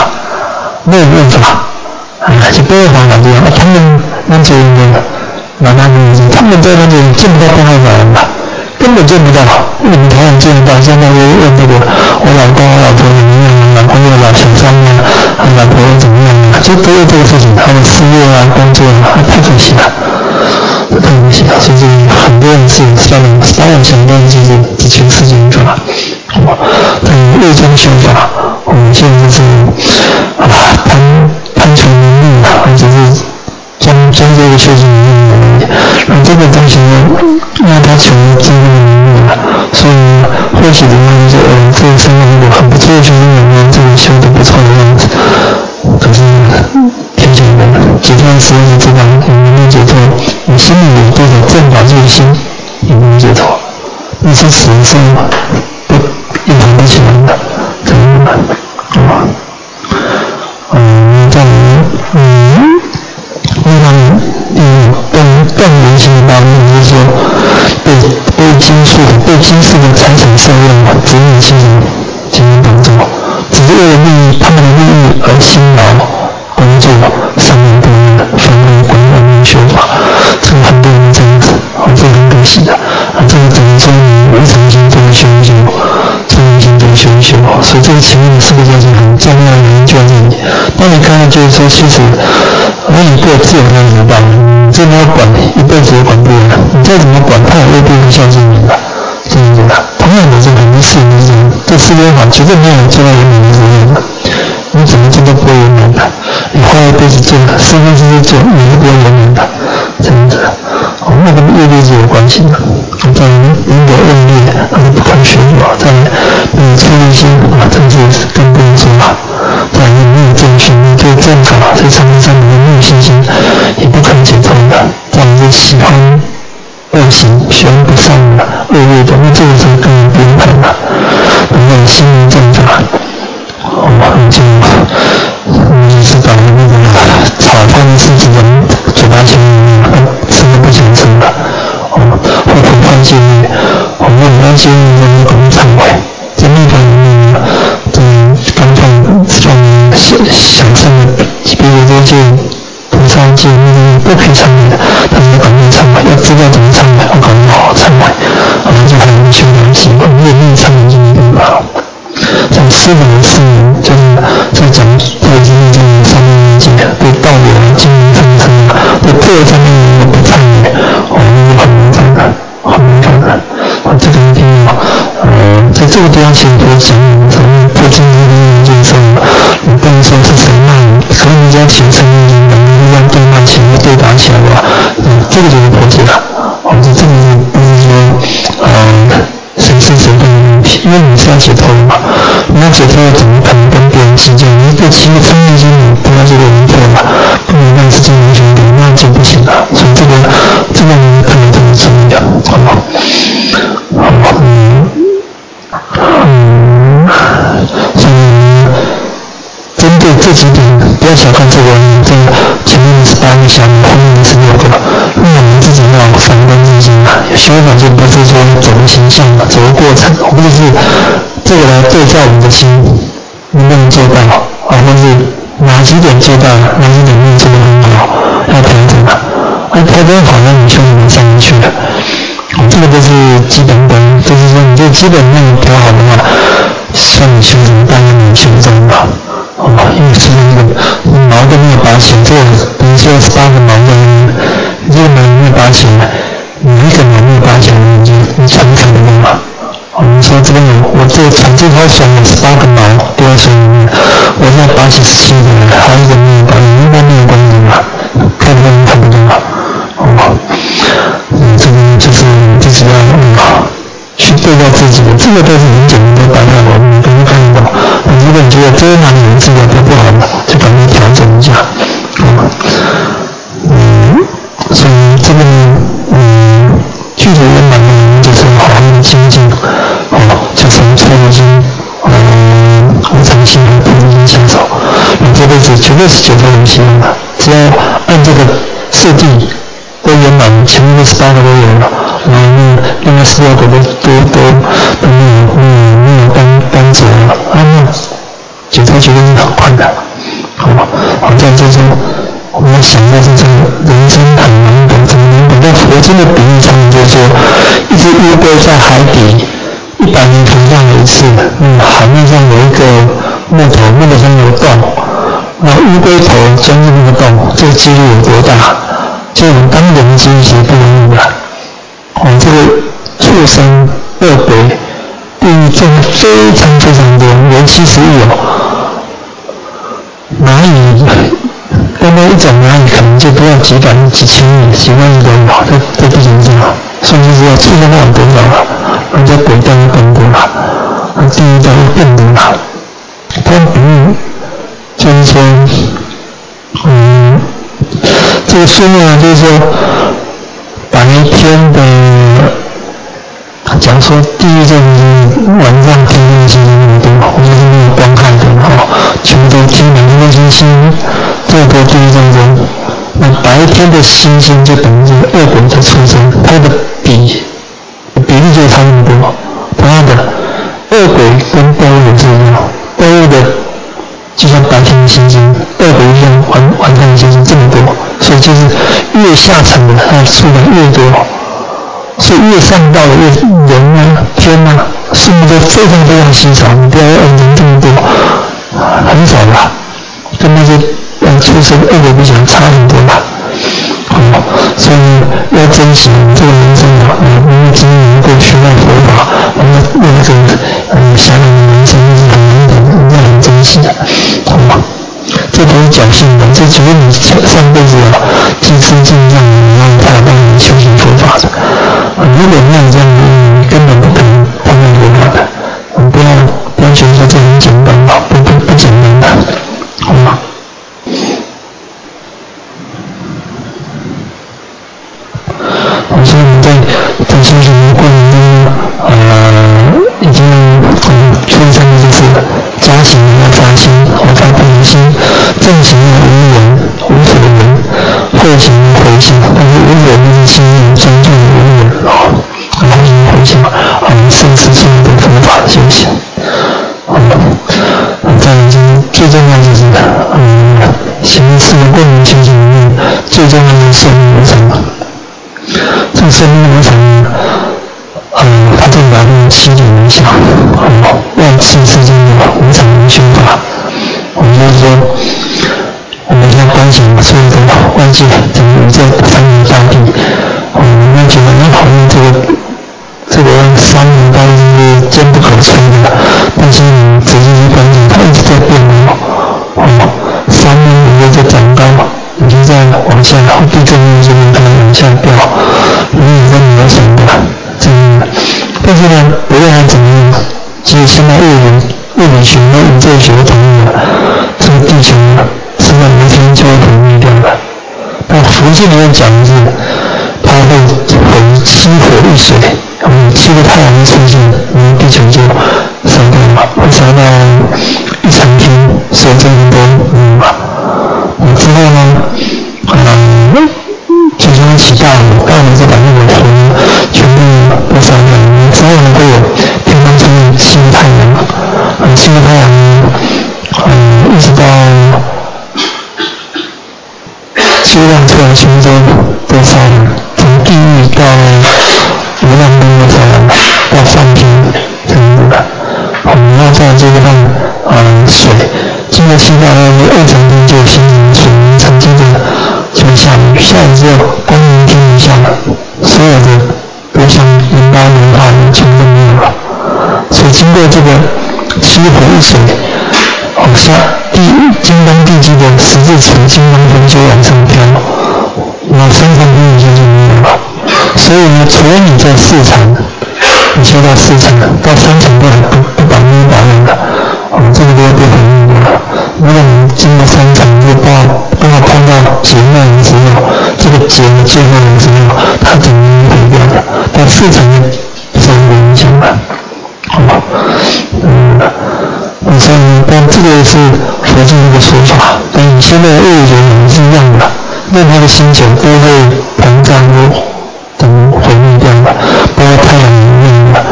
就不会法这样。他们那这个他们在那里见不到公害法人吧？根本见不到，你们台湾见不到，现在问那个我老公我老婆怎么样老公又老小三老婆怎么样就都有这个事情，他的事业工作太可惜了。 特别小，所以很多人是3万想到就是只求世间法。但为中修法，我们现在就是攀求名利或者是将这个修行名利，让这个东西呢，让他求真正的名利所以或许的话就是这个生活如果很不错的修行人，这个修得不错的样子，可是天下人解脱的时候是这样，你能解脱，你心里有多少正法戒心，你能解脱。你是死的时候不一行不起来的，真的断缘性的道理就是说被金世的财产受用，指引其人进行帮助，只是为了利益他们的利益而辛劳工作，上面不能反为广泛修法，这个很多人这样子，这个很可惜的。这个只能说无常心这个修一修，常心这个修一修，所以这个前面的4个教是很重要的研究这里。当你看到就是说，其实你过自由该怎么办？你真的要管一辈子也管不完，你再怎么管，他也未必会孝顺你的，是不是？同样的，这很多事情是这样，这世间法绝对没有人做到圆满的责任的，你怎么做都不会圆满的。你花一辈子做，生生世世做，你是不会圆满的，这样子。那跟业力是有关系的。在因果恶劣，它是不可学的。在出离心这是更不能说法。在没有正训，对正法，在长生上面没有信心，也不可能解脱的。在是喜欢恶行、喜欢不善的、恶劣的，那这个是更变态的。然后心灵正法，就是把那个炒饭的事情嘴巴前面吃都不想吃了。或者换戒律，我们换戒律的那种忏悔，在密法里面呢，刚想圣的，比如说戒菩萨戒不可以忏悔的，但是赶快忏悔，要知道怎么忏悔，要赶快好好忏悔，就还能修良心，我们也没有忏悔经典吧。在4本的4年，就是在讲对经历这个上面戒，对道理啊、经营分层啊，对各方面的不忏悔，我们很麻烦的，很麻烦的。这个一定要，在这个地方其实不是讲我们从破经营这个时候，你不能说是谁骂你，可能你这样起成你这样对骂起来、对打起来的话，这个就是破戒了。这个不是说谁是谁的问题，因为你是要解脱的嘛，你要解脱了怎么可能跟别人计较？你对其他生命经你不要这个人错了，不能让自己完全的，那就不行了。所以这个你可能怎么处理的，好不好？所以针对这几点，不要小看这个前面的18个项目，后面的16个，那我们自己要反观自己啊。修法就不是说走个形象嘛，走个过程，或者是这个来对照我们的心能不能做到或是哪几点做到，哪几点没有做得很好，要调整啊。调整好了，你修行上面去了。这个都是基本功，就是说你这基本面调好的话，算你修行大约能修正吧。因为是那个毛都没有拔起来，这个等于说18个毛的，你这个毛没有拔起来，你一个毛没有拔起来，你传承得动吗？我们说这边我这传这条绳有18个毛都在水里面，我现在拔起17个来，还有一个没有拔，你应该没有关系吧？看不看不懂啊？这个就是自己要去对照自己的，这个都是很简单的办法，我们都看得到。如果你觉得这哪里有自己的不好的，就赶紧调整一下。所以这个具体圆满的就是好好的精进，就从初离心、无常心、菩提心下手，你这辈子绝对是解脱无希望的。只要按这个设定都圆满，前面的18个都有了，然后另外16个都没有单折了，那解脱绝对是很快的。在这种我们想到是这个人生很难得，怎么难得？在佛经的比喻上面就是说，一只乌龟在海底100年浮上有一次，海面上有一个木头上有洞，那乌龟头钻入那个洞，这个几率有多大？ 就我们当人的经济不容易的。这个畜生、恶鬼、地狱众非常非常多，连70亿哦。蚂蚁，单单一种蚂蚁可能就不要几百亿、几千亿、几万亿都有，在地球上，所以就知道畜生有多少了，而且鬼道又更多了，地狱道又更多了。它比喻就是说，这个数目呢，就是说白天的，假如说地狱这种晚上天空星星那么多，或者是没有光害的全部都天满天星星，这个地狱当中，那白天的星星就等于这个恶鬼的出生，它的比例就差那么多。同样的，恶鬼跟动物也是一样，动物的就像白天的星星，恶鬼一样晚上的星星这么多，所以就是越下层的它的数量越多，所以越上道的越人啊天啊数目都非常非常稀少，你不要人这么多，很少啦，跟那些畜生恶鬼比起来差很多啦。所以要珍惜这个人生因为今年过学到佛法，我们那个享有的人生是很难得，应该很珍惜的。这不是侥幸的，这除非你上辈子积资进藏，然后才有办法修行佛法的。如果没有这样的，你根本不可能碰到佛法的。不要觉得说这很简单不简单的，好吗？所以我们在修行的过程中，已经出生的就是加行要发心，发菩提心，正行要无人无所人，后行要回向，但是无我就是心念专注无人然后行回向，生死所有的佛法的修行。在最重要就是行四个过程修行里面，最重要的是寿命无常。这个寿命无常，它这里把它7点影响，万次世间的无常无修法。我们就是说，我们要观想所有的外界整个宇宙三元大地，我们觉得好像这个山明高是坚不可摧的，但是你仔细去观想，它一直在变山呢在长高，你就在往下，地震就会它往下掉，你在渺小的这个，但是呢，不论它怎么样，其实现在物理学和宇宙学同意了，这个地球是在有一天就会毁灭掉的。那佛经里面讲的是，它会7火1水，7个太阳会出现，然后地球就烧掉了，会烧到1层天，所以这么多之后呢，就像起大火，大火就把那个火全部都烧掉了。之后呢，会有天空出现7个太阳，7个太阳一直到7辆车全部都烧了，从地狱到无量光都烧了，到上天这样子的。然后再这个让水经过7道2层天就形成水泥层，接着就下雨，下雨之后光明天不下了，所有的都像淋巴融化的全部没有了。所以经过这个7火1水下金刚地基的十字处金刚分就往上飘，那3层天以下就没有了。所以呢，除了你在4层，你修到4层到3层都不保密保养的，这个都会被毁灭掉了。如果你经过3层，就刚好碰到劫难的时候，这个劫的最后的时候，它整个毁掉了。到4层是没影响的，所以但这个是佛经一个说法，但你现在的物理学也是一样的，任何的星球都会膨胀等毁灭掉的，包括太阳里面的，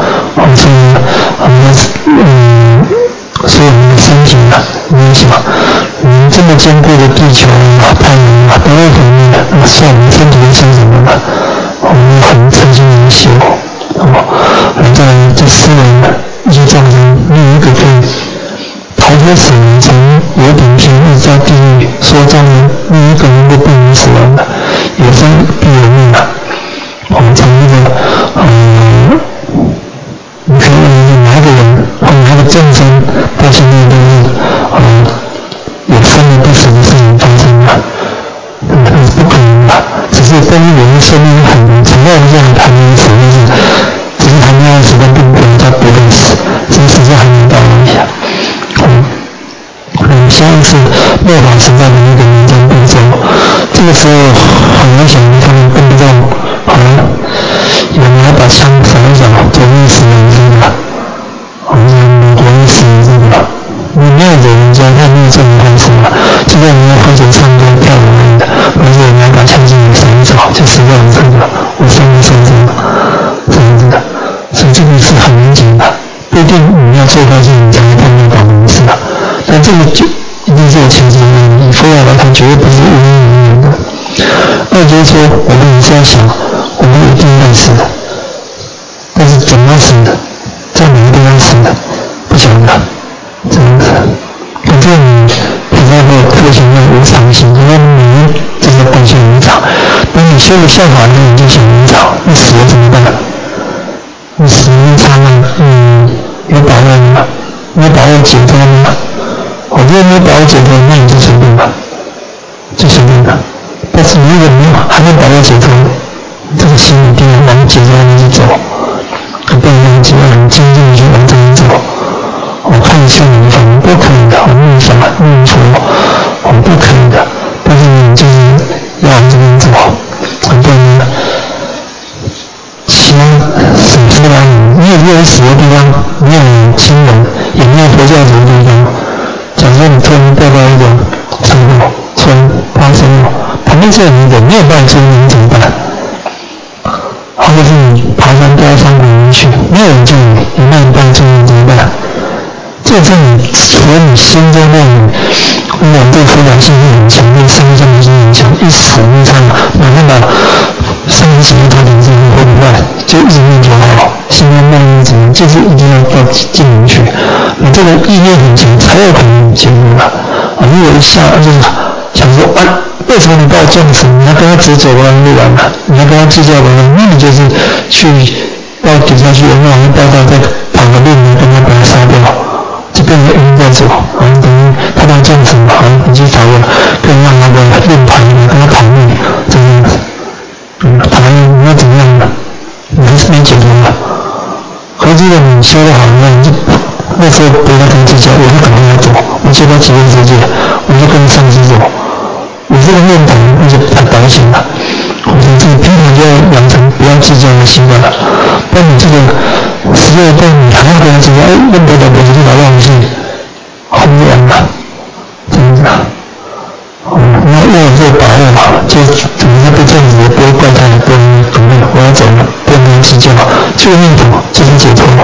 所以我们的身体你想，这么坚固的地球太阳都会毁灭，那算我们身体会生什么呢？我们很诚心的修，再来这4人依照人，没有一个可以逃脱死亡，从有顶天一直到地狱说这样的，没有一个能够避免死亡的， 有生必有命啊。我们从那个你可以问哪一个人或哪一个众生到现在都是有生离不死的事情发生的，那是不可能的。只是关于我们生命很长，从外这样还没有死，只是还没有死，但并不能叫不会死，只是时间还没到而已啊。下一次末法时代的那个民间步骤，这个时候很危险，他们动不动有人要把枪扫一扫，左面死人是吧？美国人死人是吧？你没有惹人家，他没有做你坏事嘛？就在你要喝酒唱歌跳舞而已的，而且你还把枪进去扫一扫，就死掉人了，我伤不伤心？这样子的，所以这个是很严谨的，不一定你要做坏事你才会碰到倒霉事的，但这个就一定是有前提的，以佛法来看，绝对不是无因无缘的。二就是说，我们也是要想，我们一定会死的，但是怎么死的，在哪个地方死的，不晓得，这样子。反正你比较会特别想要无常心，因为你就是关心无常。当你修了效法呢，你就想无常，你死了怎么办？你死无常了，有把握吗？你有把握解脱吗？我如果没有把握解脱，那你就随便吧，就随便吧。但是如果你还没把握解脱，这个心一定要往解脱那去走，不能让其他人精进去往这里走。我看修你法都可以的，我念法念佛我都可以的，但是你就是要往这边走，很多人其他什么都来你也没有死的地方，没有亲人，也没有佛教徒的地方。假如你突然掉到一个车祸，突然发生了，旁边是有人没有办法救你，怎么办？或者是你爬山掉到山谷里面去，没有人救你，也没有办法救你，怎么办？这是你除了你心中那种对佛法信心很强，对上上心很强，一死一伤，马上把上一起一头顶之后会不会就一直念佛好，心中念念怎么，就是一定要到进门去。你这个意念很强，才有可能结果了。如果一下就是想说为什么你把我撞死？你要跟他直走的话就完了，你要跟他计较的话，那你就是去到底下去，然后往报道再跑个路，跟他把他杀掉。就变成晕在走，等于他当撞死了，你去找个跟让那个论坛跟他讨论，这样子，讨论你要怎么样的，你还是没解决的。何止你修得好，你就那时候不要跟计较，我就赶快要走，我修到极乐世界，我就跟上师走，我这个念头那就太保险了。我们自己平常就要养成不要计较的习惯了，不然你这个十二段你还要跟他计较，问不了，我就把忘记红脸了，这样子啊。你要有这个把握嘛，就怎么被这样子，也不会怪他，也不会怎么样，我要走了，不要跟他计较，这个念头就是解脱。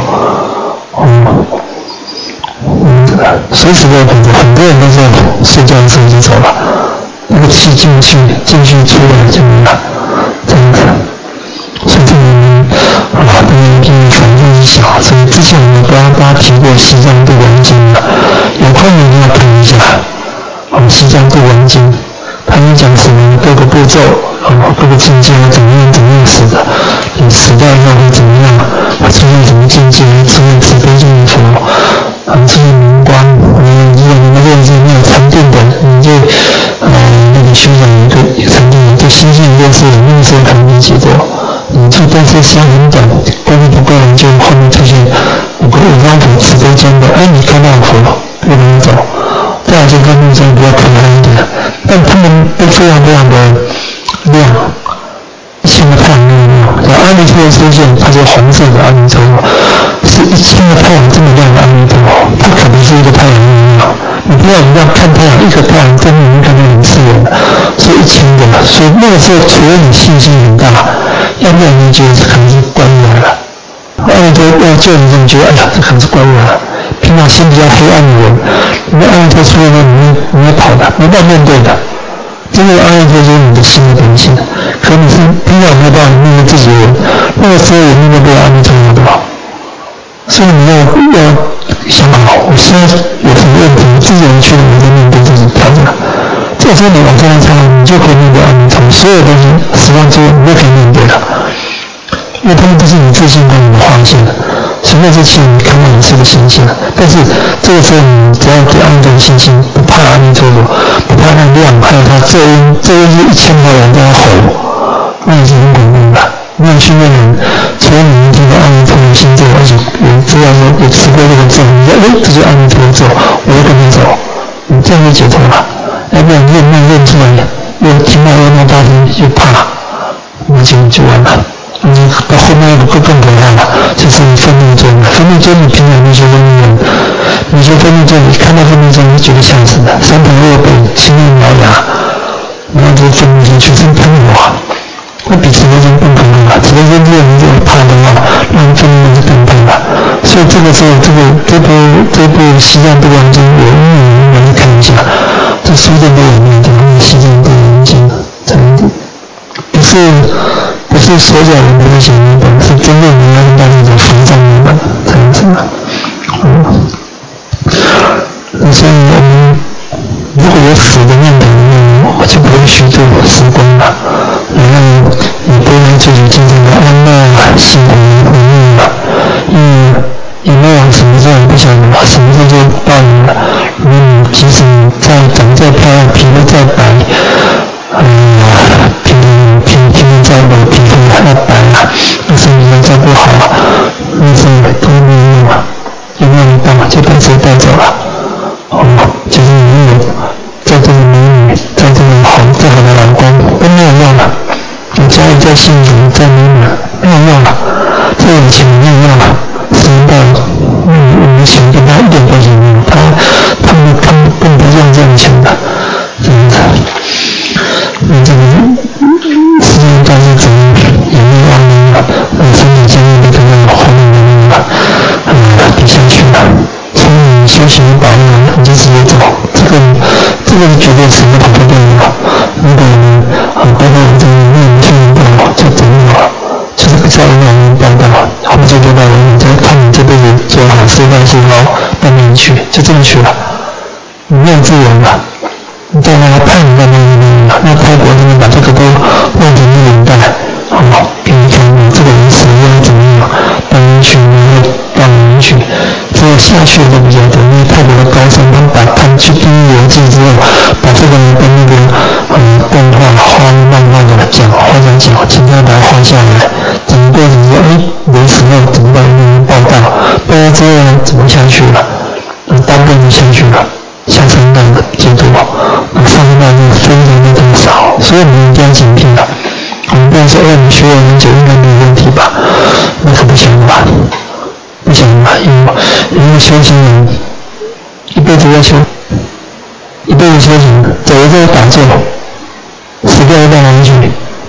随时都有可能，很多人都在睡觉的时候就走了，那个气进去出来就没了，这样子。所以这个我们一定反复一想，所以之前我们帮大家提过西藏度亡经的，有空一定要看一下。西藏度亡经，他们讲什么各个步骤，各个境界怎么样死的，你死掉以后会怎么样，出现什么境界，出现慈悲心的佛，出现明光。如果你的认知没有禅定的，你就那个修养一个禅定，就心性认识那时候很难解脱。你做但是时间很短，功力不够，就后面出现五张图慈悲间的，你看到佛不能走。这样就跟路上比较可爱一点，但他们都非常非常的亮，1000个太阳那么亮。然后阿弥陀佛出现，它是红色的阿弥陀佛，是1000个太阳这么亮的阿弥陀佛，它可能是一个太阳那么亮。你不要一样看太阳，一颗太阳真的你看到很刺眼的，所以1000个，所以那个时候除了你信心很大，要不然你觉得可能是怪物来了。阿弥陀佛要救你，你觉得这可能是怪物来了。平常心比较黑暗的人，你的阿弥陀出现了，你会跑的，没办法面对的。真的阿弥陀就是你的心的本性，可你是平常没有办法面对自己的人，那个时候也面对不了阿弥陀佛的好。所以你要想好，我现在有什么问题，自己人去我在面对自己调整。这这时候你往上来唱，你就可以面对阿弥陀佛，所有东西10万诸你都可以面对了，因为他们都是你自信跟你的画线，所以那些气你看到你是个形象，但是这个时候你只要对阿弥陀佛信心，不怕阿弥陀佛，不怕那量，还有他这音是1000个人在吼，那已经很恐怖了。没有训练人，除了你们听到阿弥陀佛心咒，而且有知道说有吃过这个咒，你说这是阿弥陀佛咒，我就跟你走，你这样就解脱了。要不然认出来，又听到那么大声又怕，那就完了。你到后面更可怕了，就是愤怒咒。愤怒咒你平常没学愤怒咒，你学愤怒咒，你看到愤怒咒你就觉得吓死了，三头二背，青面獠牙，然后就愤怒心全身喷火。那比直播间更可怕了，直播间这个人如果怕的话，让愤怒就更怕了。所以这个时候，这部西藏度王经有英文去看一下，这书店都有念的，西藏度王经这样子，不是手脚人不会写那本，是真正人要跟大家讲防障那本这样子的。所以我们如果有死的念头，我就不会虚度时光了。然后也不会追求真正的安乐啊、幸福和乐啊，因为什么时候不晓得，什么时候就到你了。即使你长再漂亮，皮肤再白，皮肤再白，皮肤还白啊，那身体能照顾好，那是都没有用啊，有没有一半就被谁带走了？就是你有在这个美女，在这个最好的老公都没有用了。你家里再幸福再美满没有用了，再有钱没有用了，神到你的钱跟他一点关系没有，他们根本不用这种钱的，这样子。这个世界上大家怎么也没有安宁了，身体健康都跟那个后面的那个低下去了。所以你修行保养，你就直接走，这个绝对什么都不动了。如果包括我这个念听不好，就走路了，就是不叫人家报道，后面就知道了，你就看你这辈子做好事坏事好，到哪里去，就这么去了。你没有自由了，你在那个派你在那里了，那泰国他们把这个都弄成一领带，给你看你这个人死要怎么样，到哪里去，到哪里去。只有下去的都比较多，因为泰国的高僧他们去第一游记之后，把这个人跟那个动画漫画的画上讲，请他把它画下来，整个过程说，人死后怎么到那边报道之后呢，怎么下去了？大部分就下去了，下三道的结果，上三道就非常的少，所以我们一定要警惕了。我们不能说，你学了很久应该没有问题吧？那可不行吧？不行吧？因为修行人一辈子要求，一辈子修行，走了之后打坐，死掉要到哪里去？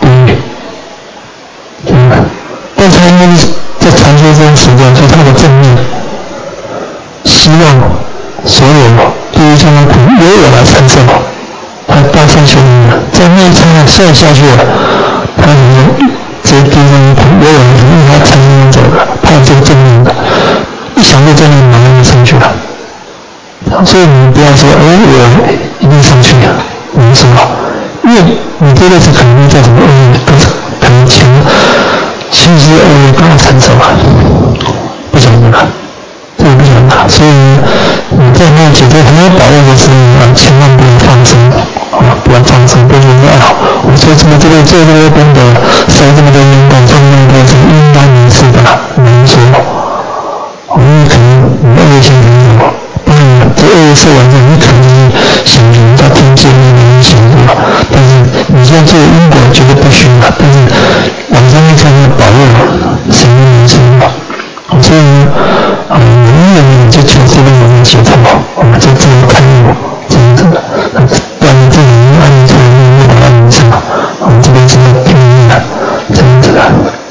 但他因为在传说中死掉，所以他的正面希望所有地狱上的苦由我来承受，他大善修行了，在那一刹那摔下去了，他怎么这地狱上的苦由我来承受，因为他才能走的，他有这个正面的，一想到正面马上就上去了。所以你们不要说，我一定上去了，我们说，因为你这辈子可能会在什么恶业，可能前世恶业刚好承受了，不晓得了，这个不晓得，所以你在那解脱很有把握的时候千万不要放松，不要放松，不要觉得我说这么这个做这个功德，烧这么多烟供，放那么多是应该没事的，难说，因为可能你恶业先没有。这恶业受完之后，你可能就是想人到天界那边想的，但是你现在做因果绝对不虚了，但是往上一看，保佑谁都没事了。所以因为你就求这个人解脱，我们就自由开悟，这样子的，不然这个人按你这个没有按你什么，我们这边是拼命的，这样子的。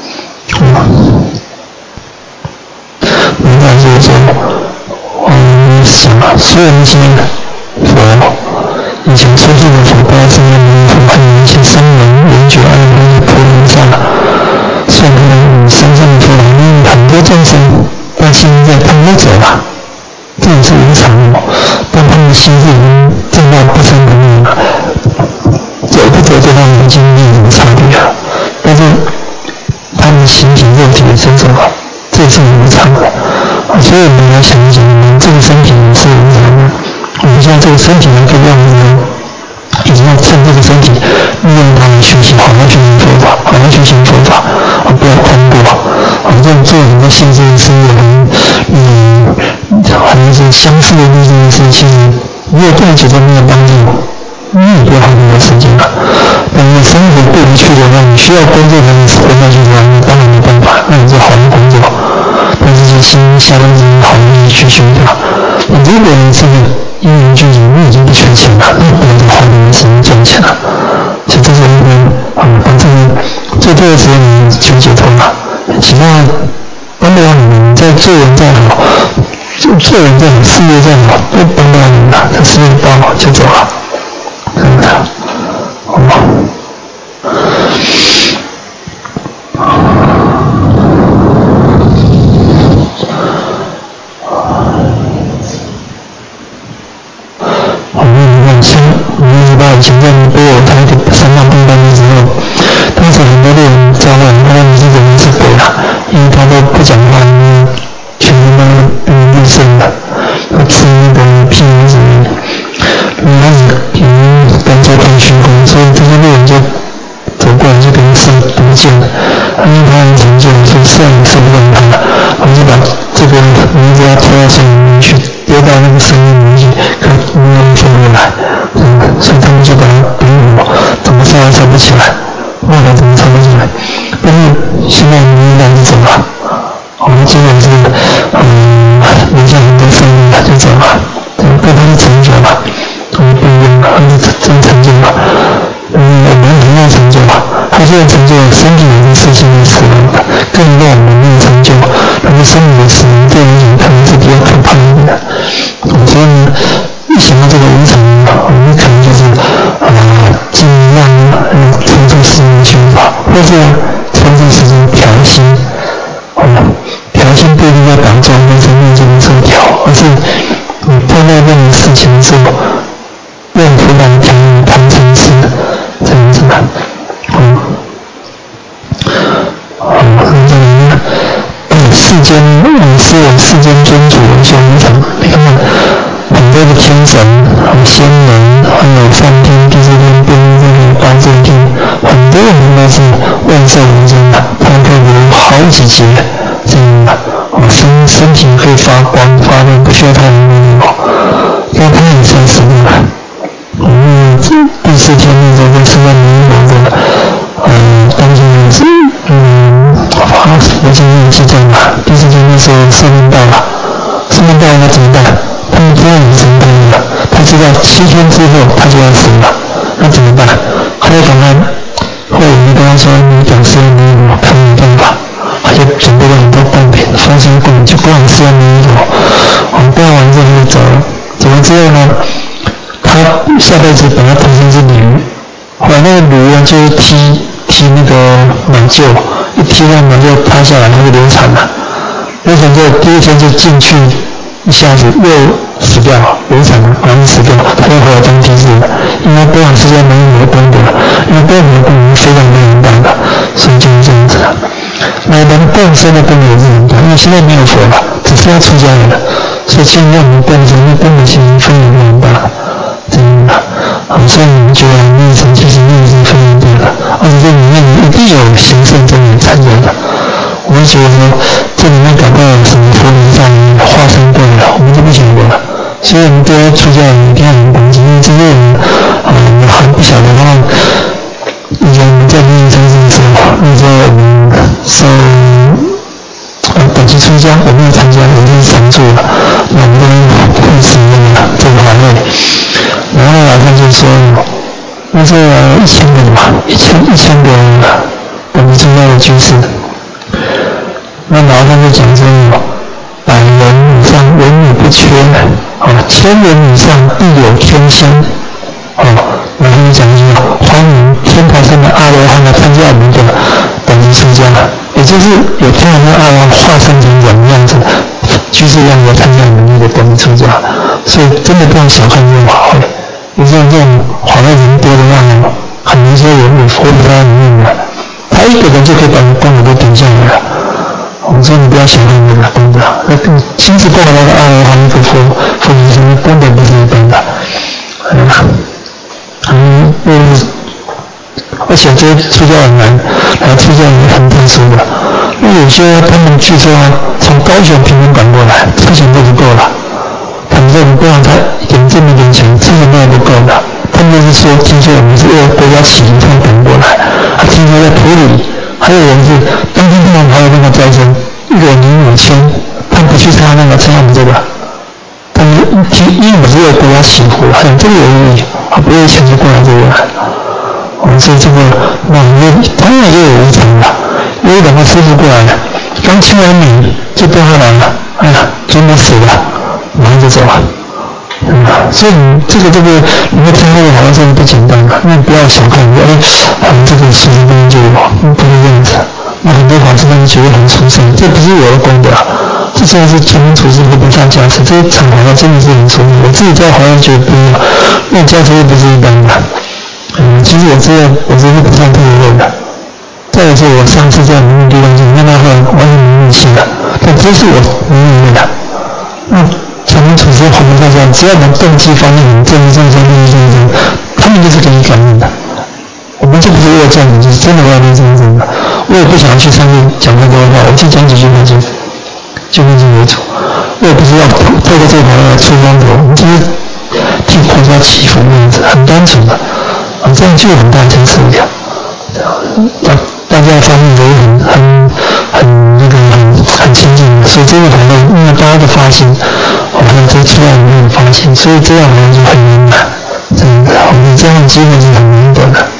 明白就是说。想所有那些佛，以前出现的佛，包括释迦牟尼佛，还有一些声闻、缘觉、阿罗汉、菩萨，虽然他们身上的佛来因很多众生，但现在他们都走了，这也是无常，但他们的心是已经正到不生不灭了， 到无尽没有什么差别啊。但是他们形体肉体的身手啊，这是无常的啊。所以我们要想一想，我们这个身体是无常的，我们现在这个身体能够让我们一直要趁这个身体利用它来学习，好好学习佛法，好好学习佛法啊，不要空过啊。这种做很多现实的事业很是相似的这件事，其实没有对久都没有帮助，你也不要花很多时间了。但是生活过不去的话，你需要工作才能活下去的话，那当然没办法，那你就好好工作，但是就心下定决心好好去修它。如果你这个因缘具足，你已经不缺钱了，那不能再花很多时间赚钱了。所以这是一个反正最多的时候你求解脱嘛，其他帮不了你们，在做人再好，做人再好，事业再好，都帮不了你们了。这事业报好就走了，真的，好吗？以前在波尔台的三大兵班的时候，当时很多的人交换，他说你是人是鬼啊，因为他都不讲话，全部都入圣的，他吃那个屁孩子，男子跟着骗虚空，所以这些路人就走过来就给他射毒箭了，因为他很成就，所以射也射不动他，我们就把这个名字要拖到山里面去，丢到那个森林里去，可没有人放过来。所以他们就把它比我怎么烧也烧不起来，后来怎么烧不起来？但是现在你两只走了，我们基本是留下很多生命就走了，对他的成就了，我们不一样了，他是真成就了，我们很有成就了，他现在成就身体已经失去了死亡了，更让我们没有成就，但是生命的死亡对我们可能是比较可怕一点的，所以呢。一想到这个无常，我们可能就是尽量抽出时间去跑，或是抽出时间调心。调心不一定要打坐或是念经的时候调，而是你碰到任何事情的时候，用佛法调你谈成事，这样子的。世间世间尊主文修无常，你看很多的天神、仙人，还有梵天、第四天、边这个八正天，很多人都是万寿无疆的，他们可以有好几节这样的，身体可以发光发亮，不需要太多的那他也算什么了？第四天那时候跟释迦牟尼佛的，当时也是佛经也是这样的，第四天那时候寿命到了，寿命到了怎么办？他们不让你生病了，他知道7天之后他就要死了，那怎么办？他就赶快，后来你跟他说你讲释迦牟尼佛看没办法，他就准备了很多贡品，放心贡品就不让释迦牟尼佛，拜完之后就走了，走了之后呢，他下辈子本来投生是驴，后来那个驴啊就踢那个马厩，一踢那马厩趴下来，他就流产了，流产之后第2天就进去。一下子又死掉，流产了，马上死掉，他又回来当天使了，因为多少时间没有功德，因为多少的功德非常非常大的，所以就是这样子的。那我们共生的功德也是很大，因为现在没有佛了，只是要出家人了，所以现在我们共生的功德其实非常非常大，真的。所以你们觉得密乘其实密是非常大的，而且这里面一定有行圣真人参加的。我们觉得说这里面搞不好有什么佛菩萨化身过来了，我们就不晓得了。所以我们都要出家人一定要明白，因为这些人还不晓得他们以前我们在念经的时候，那时候我们受短期出家，我没有参加，我就是常住了，那我们都护持这个法会，然后老师就说，那时候1000个吧，1000个短期出家的居士。那老师就讲说，100人以上文理不缺，1000人以上必有天香，然后就讲说欢迎天台上的阿罗汉来参加我们的短期出家，也就是有天台上的阿罗汉化身成人样子，居士样子参加我们那个短期出家，所以真的不能小看这个法会，有时候这种法会人多的话， 很多时候也活不在里面的，他一个人就可以把功德都顶下来了。我们说你不要想那个功德，那亲自过来那个阿罗汉那个佛祖什么功德不是一般的，而且这出家很难，然后出家也很特殊的。那有些他们据说从高雄平民赶过来，车钱都不够了。他们说你不让他这么点钱，车钱都不够的。他们就是说，听说我们是为了国家起义，他们赶过来。听说在普里，还有人是当天他们还有那个招生，一个人5,000，他不去参加那个参加我们这个。他们因为我们是为了国家起义，还有这个有意义，他不会钱就过来这个来。我们说这个，那当然也有无常的，因为等他师傅过来了，刚清完米就掉下来了，哎呀，准备死了，马上就走了。所以这个你会听那个好像真的不简单的，你不要小看说，这个事情就有，不是这样子。那很多法师他们觉得很殊胜，这不是我的功德，这真的是全民处事和菩萨加持，这些场合真的是很殊胜。我自己在好像觉得不一样，那加持又不是一般的。其实我真的不算特别认的。再有是我上次在民地方去，那会完全没运气的，但这是我明的。全民处事和菩萨加持，只要我们动机方面很正义正义他们就是给你感应的。我们这不是为了赚你，就是真的为了真的。我也不想去上面讲太多的话，我就讲几句话就跟这为主。我也不是要透过这个来出风头，我们只是替国家祈福那样子，很单纯的。这样就很大层次一点。大家发现都很亲近，所以这个好像因为大家的发心，好像在出来里面的发心，所以这样好像就很圆满。这样子，我们这样的机会是很难得的。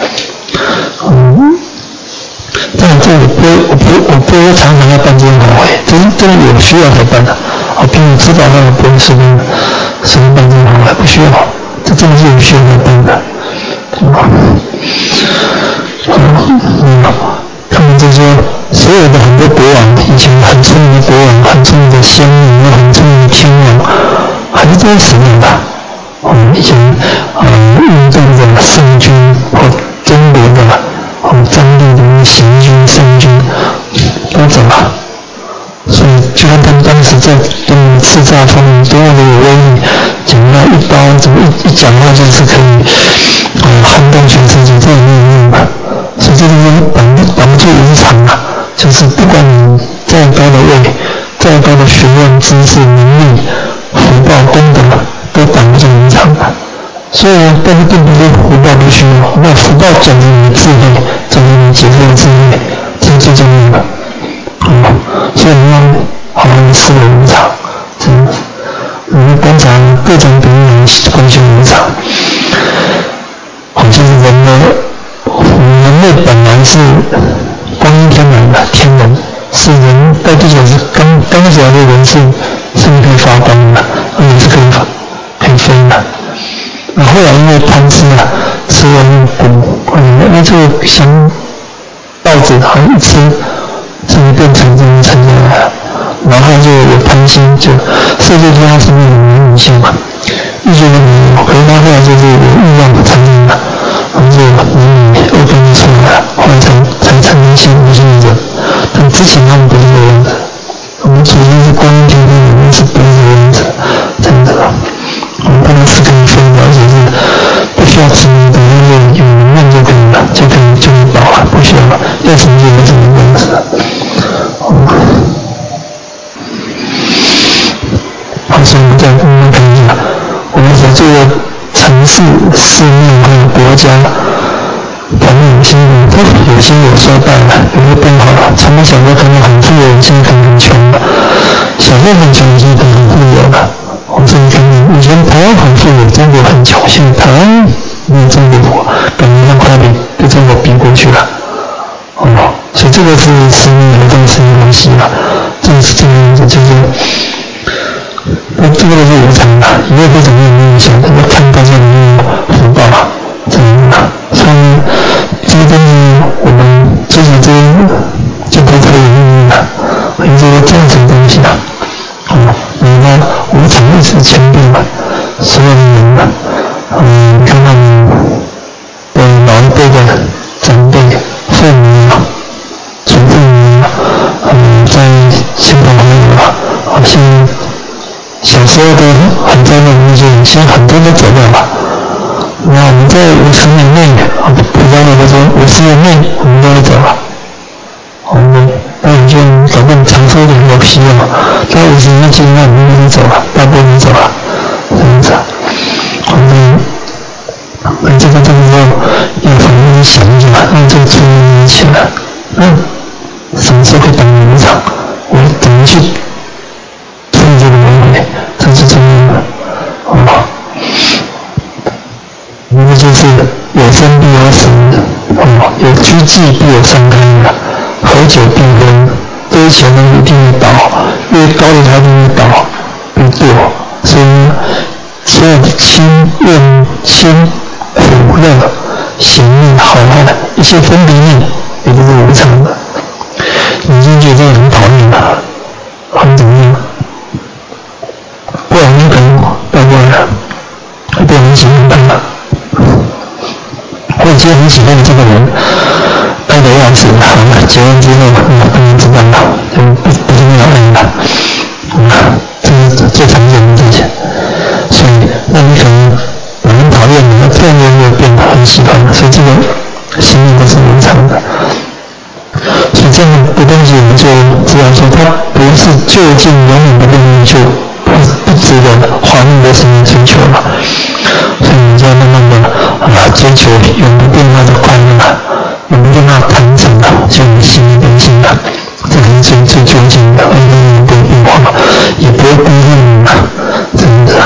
但这我不会常常要办这种法会，真的有需要才办的。并且知道那个不会随便办这种法会，不需要，这真的是有需要才办的。他们就说，所有的很多国王，以前很聪明的国王，很聪明的先民，很聪明的天王，还是都死了吧？以前印度的圣君或中国的藏地的贤君圣君都走了。所以就看他们当时在跟你们叱咤风云，多么的有威力，讲到一刀，怎么一讲话就是可以撼动全世界，这也没有用的。所以这就是挡不住无常啊，就是不管你再高的位、再高的学问、知识、能力、福报、功德，都挡不住无常的。所以但是并不是福报不需要，那福报转成你的智慧，转成你解脱的智慧，这是最重要的。所以你要好好的思维无常，这样子。我们观察各种比喻来观修无常。就是人类本来是光阴天然的天人，是人在地球是刚开始来的人是可以发光的，也是可以飞的。那后来因为贪吃吃了那个骨，那这个像稻子好像一吃，就会变成这样沉下来了。然后就有贪心，就世界对他是没有女性嘛，一觉得没有，可是他后来就是有欲望产生了。然后就二分就出来了，后来才产生现无性的人。但之前他们不是这样子，我们处境是光阴天地里面是不是这样子？真的，我们当然是可以飞的，而且是不需要吃的，有能量就可以了，就饱了，不需要要什么就有什么样子。好，所以我们再慢慢看一下，我们所做的城市、寺庙还有国家，反正有些有衰败了，有些变好了。从前小时候可能很富有，现在可能很穷了；小时候很穷，现在可能很富有了。我这里看见以前台湾很富有，中国很穷，现在台湾没有中国富，感觉上快被中国逼过去了。所以这个是生命和这个生命关系了，这个是这个样子，就是。这个是无常的，以后会怎么样没有想，要看大家有没有福报怎么样。所以这个东西我们自己就不可以用的，有这个这样子的东西你看无常一直牵动所有的人你看到老一辈的小时候都很在那东西，现在很多都走掉了。那我们在50年内，普通人都说50年内我们都会走了。那你就搞不好长寿点有希望。到50年前，那我们就走了，大部分走了，这样子。这个时候要反复想一下，让这个注意力起来。什么时候会当农场？我怎么去处理这个轮回？这是重要的。那么就是有生必有死，有居忌必有伤害的，合久必分，堆钱的一定会倒，越高的它就会倒，越堕。所以所有的亲怨亲苦乐喜怒好坏一切分别念也都是无常的。你已经觉得很讨厌了，很怎么样？不然你可能倒过来会被很喜欢他，或者今天很喜欢的这个人爱得要死，好了，结婚之后不能知道了，不是那样爱的，这是最常见的事情。所以那你可能很讨厌的，突然间又变得很喜欢了，所以这个心理都是无常的。所以这样的东西我们就知道说，它不是就近永远的利益，就不值得花那么多时间追求了。所以你就要慢慢的追求永不变化的快乐，永不变化坦诚的，就你心里本性的，这是最究竟的，而永不变化，也不会辜负你了，真的。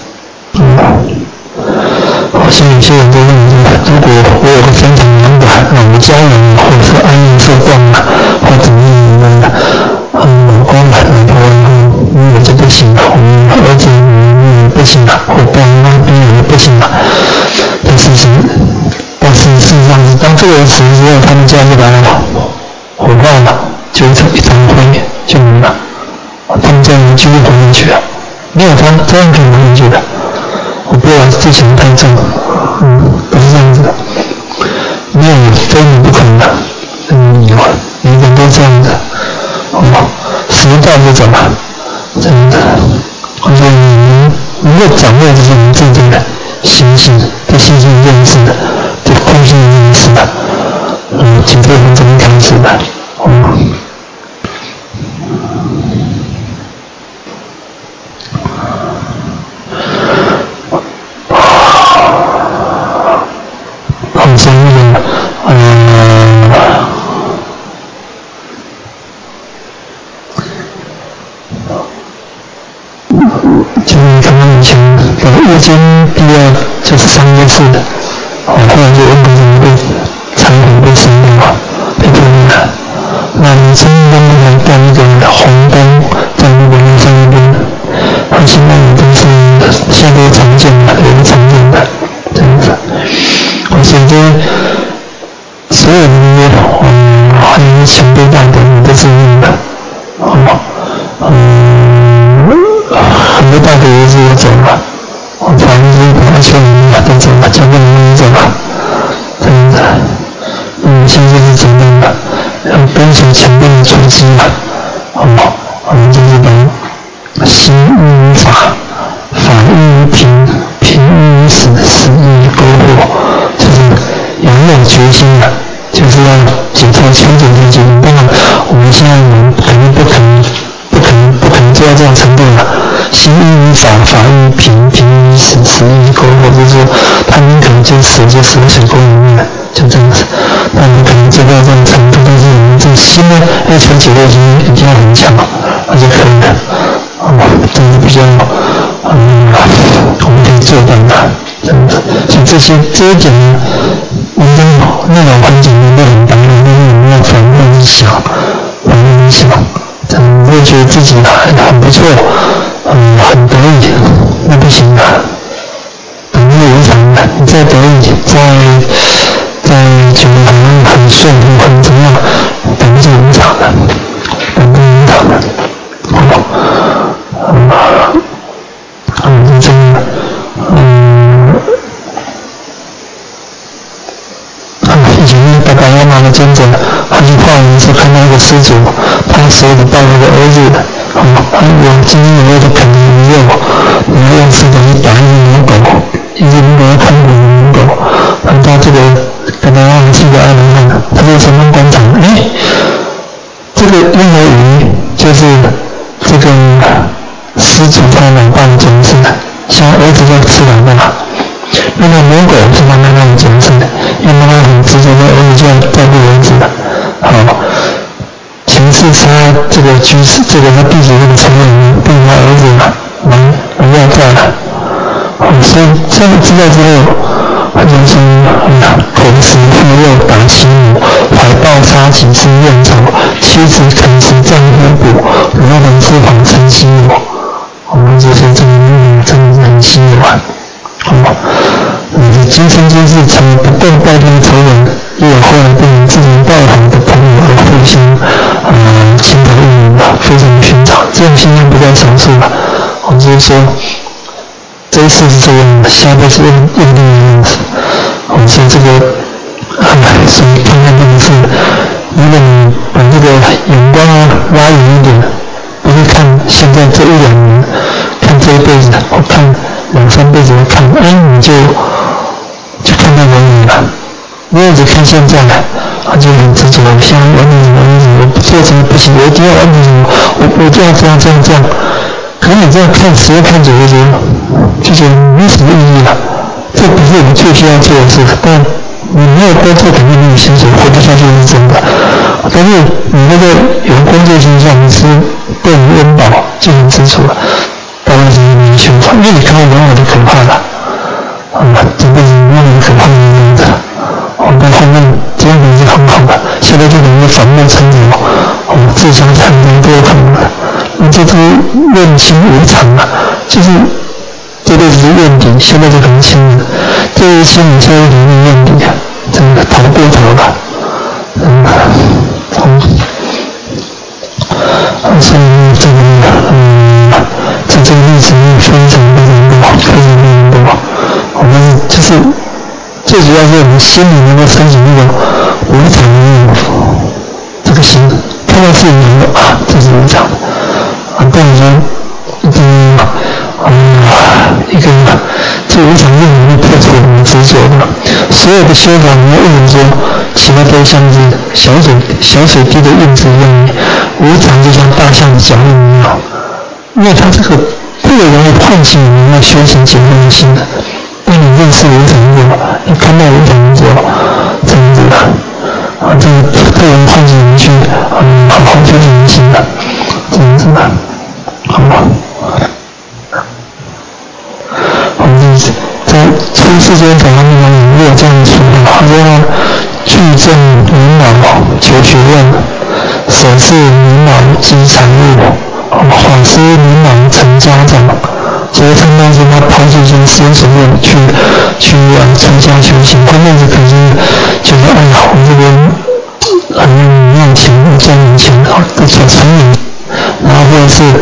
好像有些人都认为，如果我有个非常良的老家人，或者是安逸受惯了，或怎么样的，老公老婆我就不行了，我儿子不行了，或爸妈也不行了。但是事实上是，当这个人死之后，他们家就把他火化了，就一团灰就没了，他们家人就会活下去了，没有他这样可以活下去的。我不要自己太重，不是这样子的，没有非你不可的，有每个人都这样子，时代就走了，这样子。我说你能够掌握这些真正的心性，对心性认识的，对空性认识的，请对从这边开始的，很深入的，就是可能以前日间第二就是3件事，后来就为什么被残魂被生掉，被破灭了。那你生命中那个那个红灯在那个人生那边，它现在也都是现在都常见的，也是常见的，这样子。所以这所有的那些还有前辈大德都是用的，很多大德也是走了，反正就是把他求人都走了，讲不能也走了，这样子。现在是怎么样的？要跟随前辈的足迹嘛，就是把心依于法，法依于平，平依于死，死依于沟壑，就是仰有决心的，就是要解脱求解脱解脱。当然，我们现在肯定不可能做到这种程度了。心依于法，法依于平，平依于死，死依于沟壑，就是说，他宁可就死在水沟里面，就这样子。那你可能做到这种程度，但是我们这个心呢，要求解脱心一定要很强，那就可以了。这是比较我们可以做到的，真的。所以这一点呢，我们内容很简单，都很单纯，但是我们要反复去想，你会觉得自己很不错，很得意，那不行的，本来无常的，你再得意，再觉得很顺服，很怎么样，本来就无常的，本来无常的，就这样，以前爸爸妈妈的尊者，他去化缘时看到一个施主，他手里抱了个儿子，有津津有味的啃牛肉， 个成功观察，这个婴儿鱼就是这个失主他老爸的角色，像儿子要吃老爸，那么母狗是他妈妈的角色，因为妈妈很执着说儿子就要照顾儿子的，好，前次杀这个居士，这个他弟子这个仇人，被他儿子蛮要债了，所以这样知道之后，他就说口食腹肉打其母，怀抱杀几次怨仇，妻子啃食丈夫骨，如能知谎称息我。我们就说这个真的是很稀有啊！今生今世曾不共戴天仇人，也有后来变成志同道合的朋友而互相倾倒一名的，非常寻常。这种现象不在少数了。我们就是说，这一世是这样的，下辈子又另一样子。我们说这个，所以看看这个是，如果你把这个眼光拉远一点，不是看现在这1-2年，看这一辈子，我看2、3辈子，我看，你就看到原理了。如果只看现在，就很执着，像完成什么，我不做什么不行，我一定要完成什么，我就要这样。可是你这样看，时间看久了就觉得没什么意义了。这不是我们最需要做的事，但你没有工作肯定没有薪水，活不下去是真的。但是你那个有工作形象，你是对你温饱就很清楚了，大概是没修法，因为你看到往往就可怕了，这辈子往往可怕的样子。但后面这样已经很好了，现在就等于反目成仇，自相残忍都有可能了。这个怨亲无常啊，就是这辈子是怨敌，现在就很亲了。这一亲你现在就没怨敌啊，真的逃过头了。所以这个在这个历史里非常多。我们就是最主要是我们心里能够升起那个无常的这个心，看到事情能够这是无常的。但是说一个这无常是容易破除我们执着的。所有的修法，你要为什么说其他都像是小水滴的印子一样，无常就像大象的脚印一样，因为它这个特别容易唤醒我们要修行解脱的心的。当你认识无常过，你看到无常之后，这样子这个特别唤醒你去好好修行心的，这样子好吗？我们在出世间法方面如果这样说，他说具正明脑求学问，舍是明脑积财物，法师明脑成家长。所以他当时他抛弃这私人所愿去出家修行，他那时可是觉得我这边很赚钱，赚点钱都所成瘾，然后或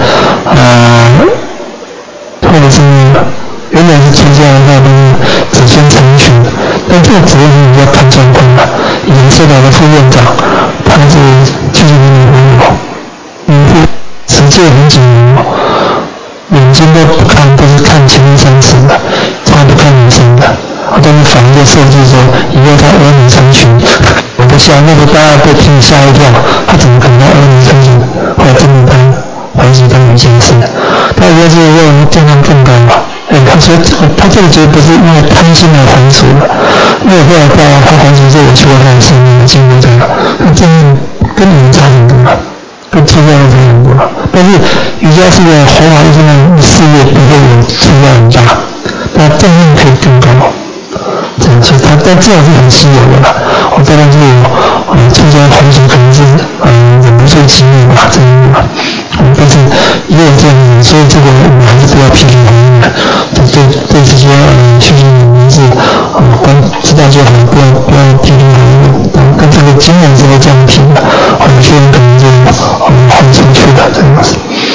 者是原来是出家的话都是子孙成群，但这个职位你要看状况了。以前社团的副院长，他是70年的持戒很紧密，眼睛都不看，都是看前面30的，从来不看女生的。但是法律就设计说，以后他儿女成群，我不想那个大家都听吓一跳，他怎么可能儿女成群？后来真的他怀疑他有一件事，他说这个要健康更高嘛。他说他这个绝不是因为贪心而还俗的，因为后来到他还俗之后，我去过他的生命的经过这个，他真的跟你们差很多了，跟出家人差很多了。但是瑜伽是个华华的事业，不会有出家很大，但正面可以更高。这样说他，但这样是很稀有的了。当然这个出家还俗可能是忍不住激怒吧，这样的。但是也有这样子，所以这个我们还是不要批评他们的。对这些修行的名字光知道就好，不要批评他们。跟这个经文是会这样评的，有些人可能就混出去了这样子。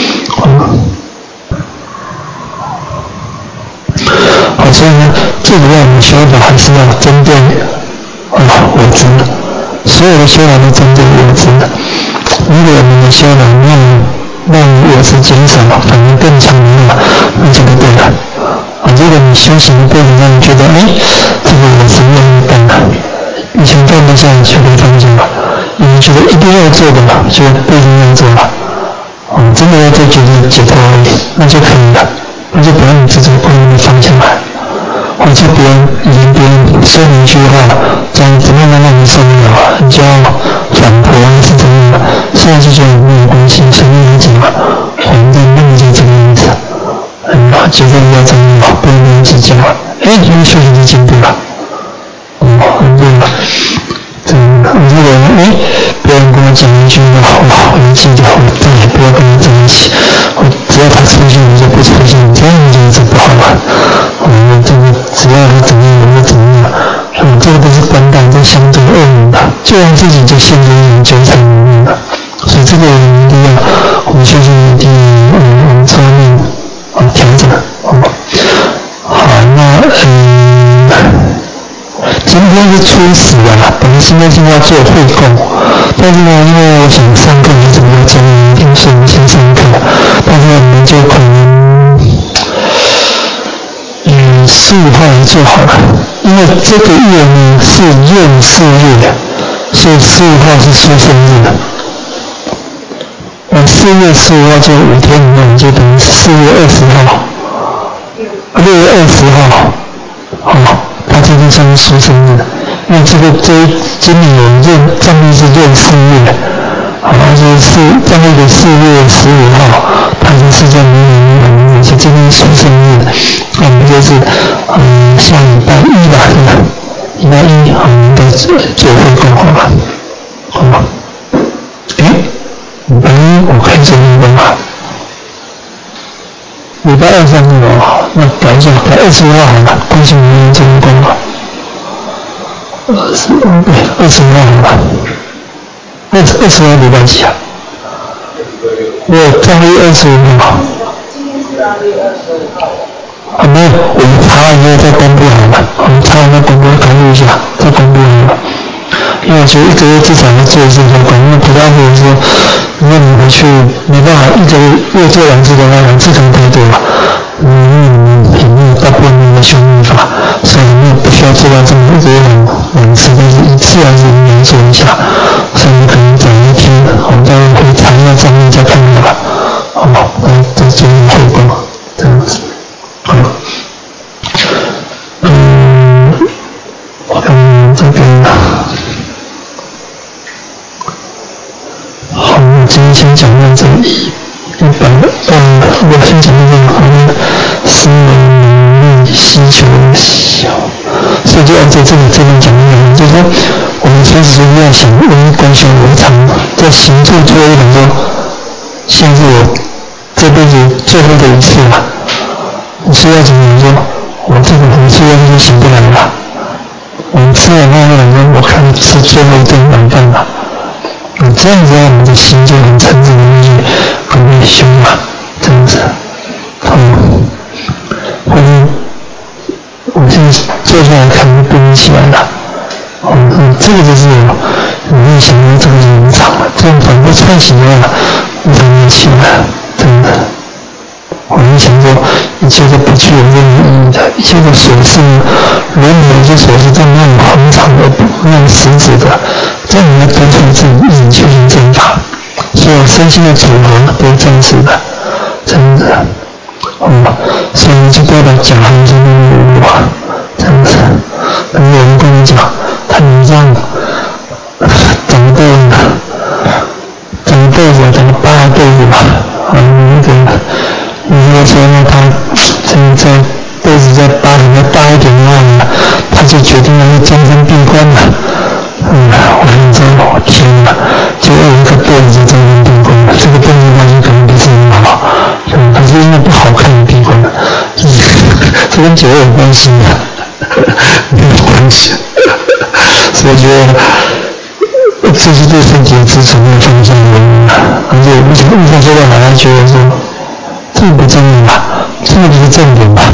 所以呢，最主要我们修法还是要针对我执，所有的修法都针对我执。如果我们的修法让我执减少，反而更强了，那就不对了。如果你修行的过程中，你觉得这个我执越来越淡了， 以前放不下就可以放下，你们觉得一定要做的就不一定要做了。真的要做觉得解脱而已，那就可以了，那就不用执着不能放下来，或者别人别人说你一句话，怎么能让你受不了，你就要反驳是怎么样，现在就觉得没有关系，随便你讲嘛，我们的命就这个意思，觉得要怎么样，不能计较，因为修行就进步了，对吧？如果别人跟我讲一句话，我就记得，我再也不要跟他在一起。只要他出现，我就不出现，这样就是不好了。这个只要他怎么样，我就怎么样。这个都是本党都相对恶人的，就让自己就陷入一种纠缠里面了。所以这个一定要我们修行一定往侧面调整。好，那今天是初十啊，本来今天是要做会供，但是呢，因为我想上课就怎么样讲，所以我们先上课，但是我们就可能15号来做好了，因为这个月呢是闰4月，所以15号是出生日的。4月15号就5天以内，就等于4月20号，6月20号，他今天算是出生日，因为今年有藏历是闰4月，就是藏历的4月15号，他是释迦牟尼是今天出生日，我们就是下礼拜一吧，对吧？礼拜一我们的做会供好了，礼拜一我可以做会供啊。礼拜2上课哦，那改一下，改25号好了，恭喜你们做会供了。25号好了，20号礼拜几啊？我藏历25号。今天是藏历25号。没有，我们查完以后再公布好了。我们查完再公布，考虑一下，再公布好了。因为我觉得1个月至少要做一次会供，因为不然或者说，如果你回去没办法1个月做2次的话，2次可能太多了。频率大部分的修密法，所以你不需要做到这么1个月2次，但是1次还是应该做一下。所以你可能早一天，我们再回查一下账面再看看吧。再做一个会供，这样子。这边好，今天先讲到这里。我先讲到这个好像私人利需求小，所以就按照这边讲的，就是说我们随时要想观修无常，在行住做一种说，现在是我这辈子最后的一次了，你是要怎么说？我这个回去要是醒不来了，我们吃完饭说，我看是最后一顿晚饭了。这样子我们的心就很诚挚的去跟你修嘛，这样子。我现在坐下来看就不起来了。这个就是我没想到这个是无常了，这样反复串起来了，无常就起来了，真的。我们想说，一切都不具有任何意义的，一切的琐事，如果有些琐事真的很恒常而不用实质的，这样你要跟随自己一直修行正法，所有身心的组合都是真实的，真的。所以你就不要把假行生那么这样子。有人跟你讲，他你这样长个辈子，长个8辈子吧，你如果说呢，他这辈子再8年再大一点的话呢，他就决定要终身闭关了。我跟你说，我天哪，就有一个辈子终身闭关了，这个辈子关系可能不是很好，可是因为不好看的闭关了，这跟酒有关系吗？没有关系，所以我觉得这是对身体的支持没有放下的，而且无法做到，好像觉得说这个不正面吧，这个不是正点吧？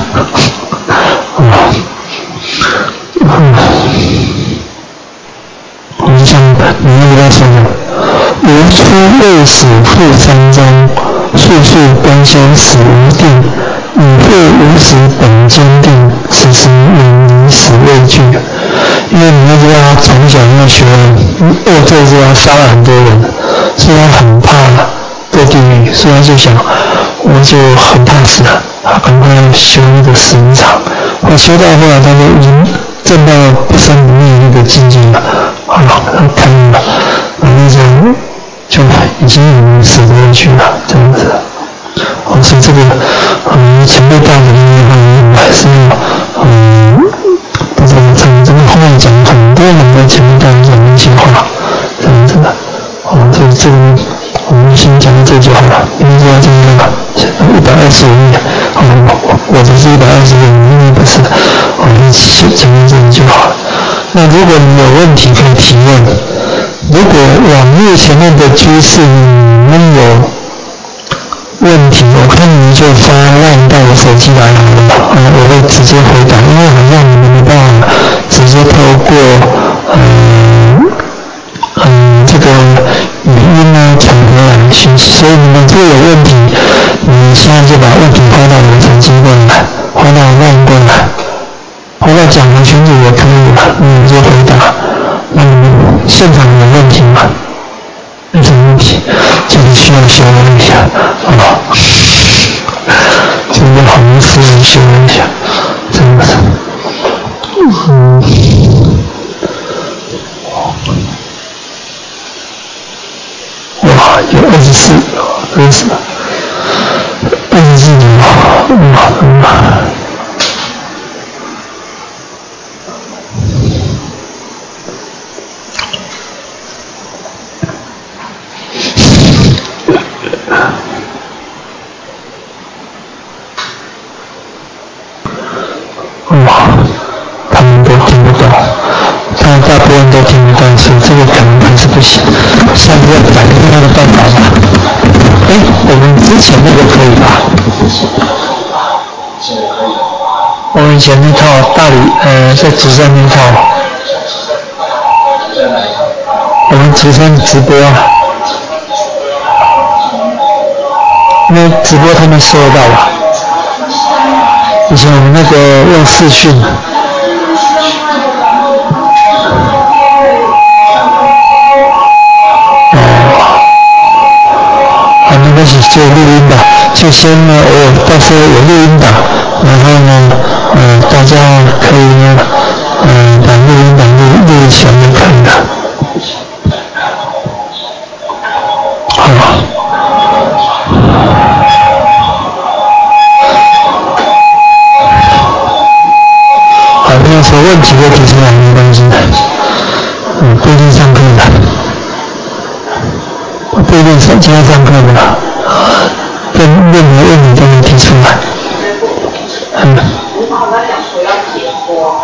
我就像你那个说的，无出未死复3章，速速观修死无定，以会无死本坚定，此时远离死畏惧。因为你要知道他从小的学恶罪之后杀了很多人，所以他很怕堕地狱，所以他就想，我就很怕死了，他赶快修那个死无常，修到后来他就已经证到不生不灭那个境界了，他看了，然后就已经死不下去了，这样子。所以这个前辈大人的话，还是要不知道这个后面讲很多的前辈大人讲那些话，这样子的。所以这个我们先讲到这就好了，因为这个125页，我只是120页，因为不是，我们讲到这里就好了。那如果你有问题可以提问，如果网络前面的居士没有问题，我看你就发LINE到我手机来好了，我会直接回答，因为好像你们没办法直接透过这个语音呢传回来讯息，所以你们如果有问题，你现在就把问题发到我的手机过来，发到LINE过来，发到讲的群组也可以了，你就回答。那你们现场有问题吗？有什么问题？就是需要修一下就是要好好私人修一下，真的是。哇，有24年，他们都听不懂，但大部分都听不懂，所以这个可能还是不行。下次要改另外的办法吧。我们之前那个可以吧？我们以前那套大理，在竹山那套，我们竹山直播啊，因为直播他们收得到吧？以前我们那个用视讯。没关系，就录音吧。就先呢，到时候有录音档，然后呢，大家可以呢，把录音档录起来就可以了。好，那有什么问题就提出来，没关系的。不一定上课的，不一定今天上课的。任何问题都能提出来。你好像讲说要解脱，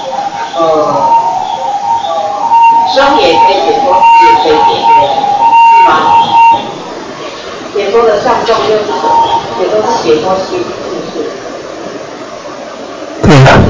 生也可以解脱，死也可以解脱，是吗？解脱的上众又是什么？解脱是解脱心，是不是？对的。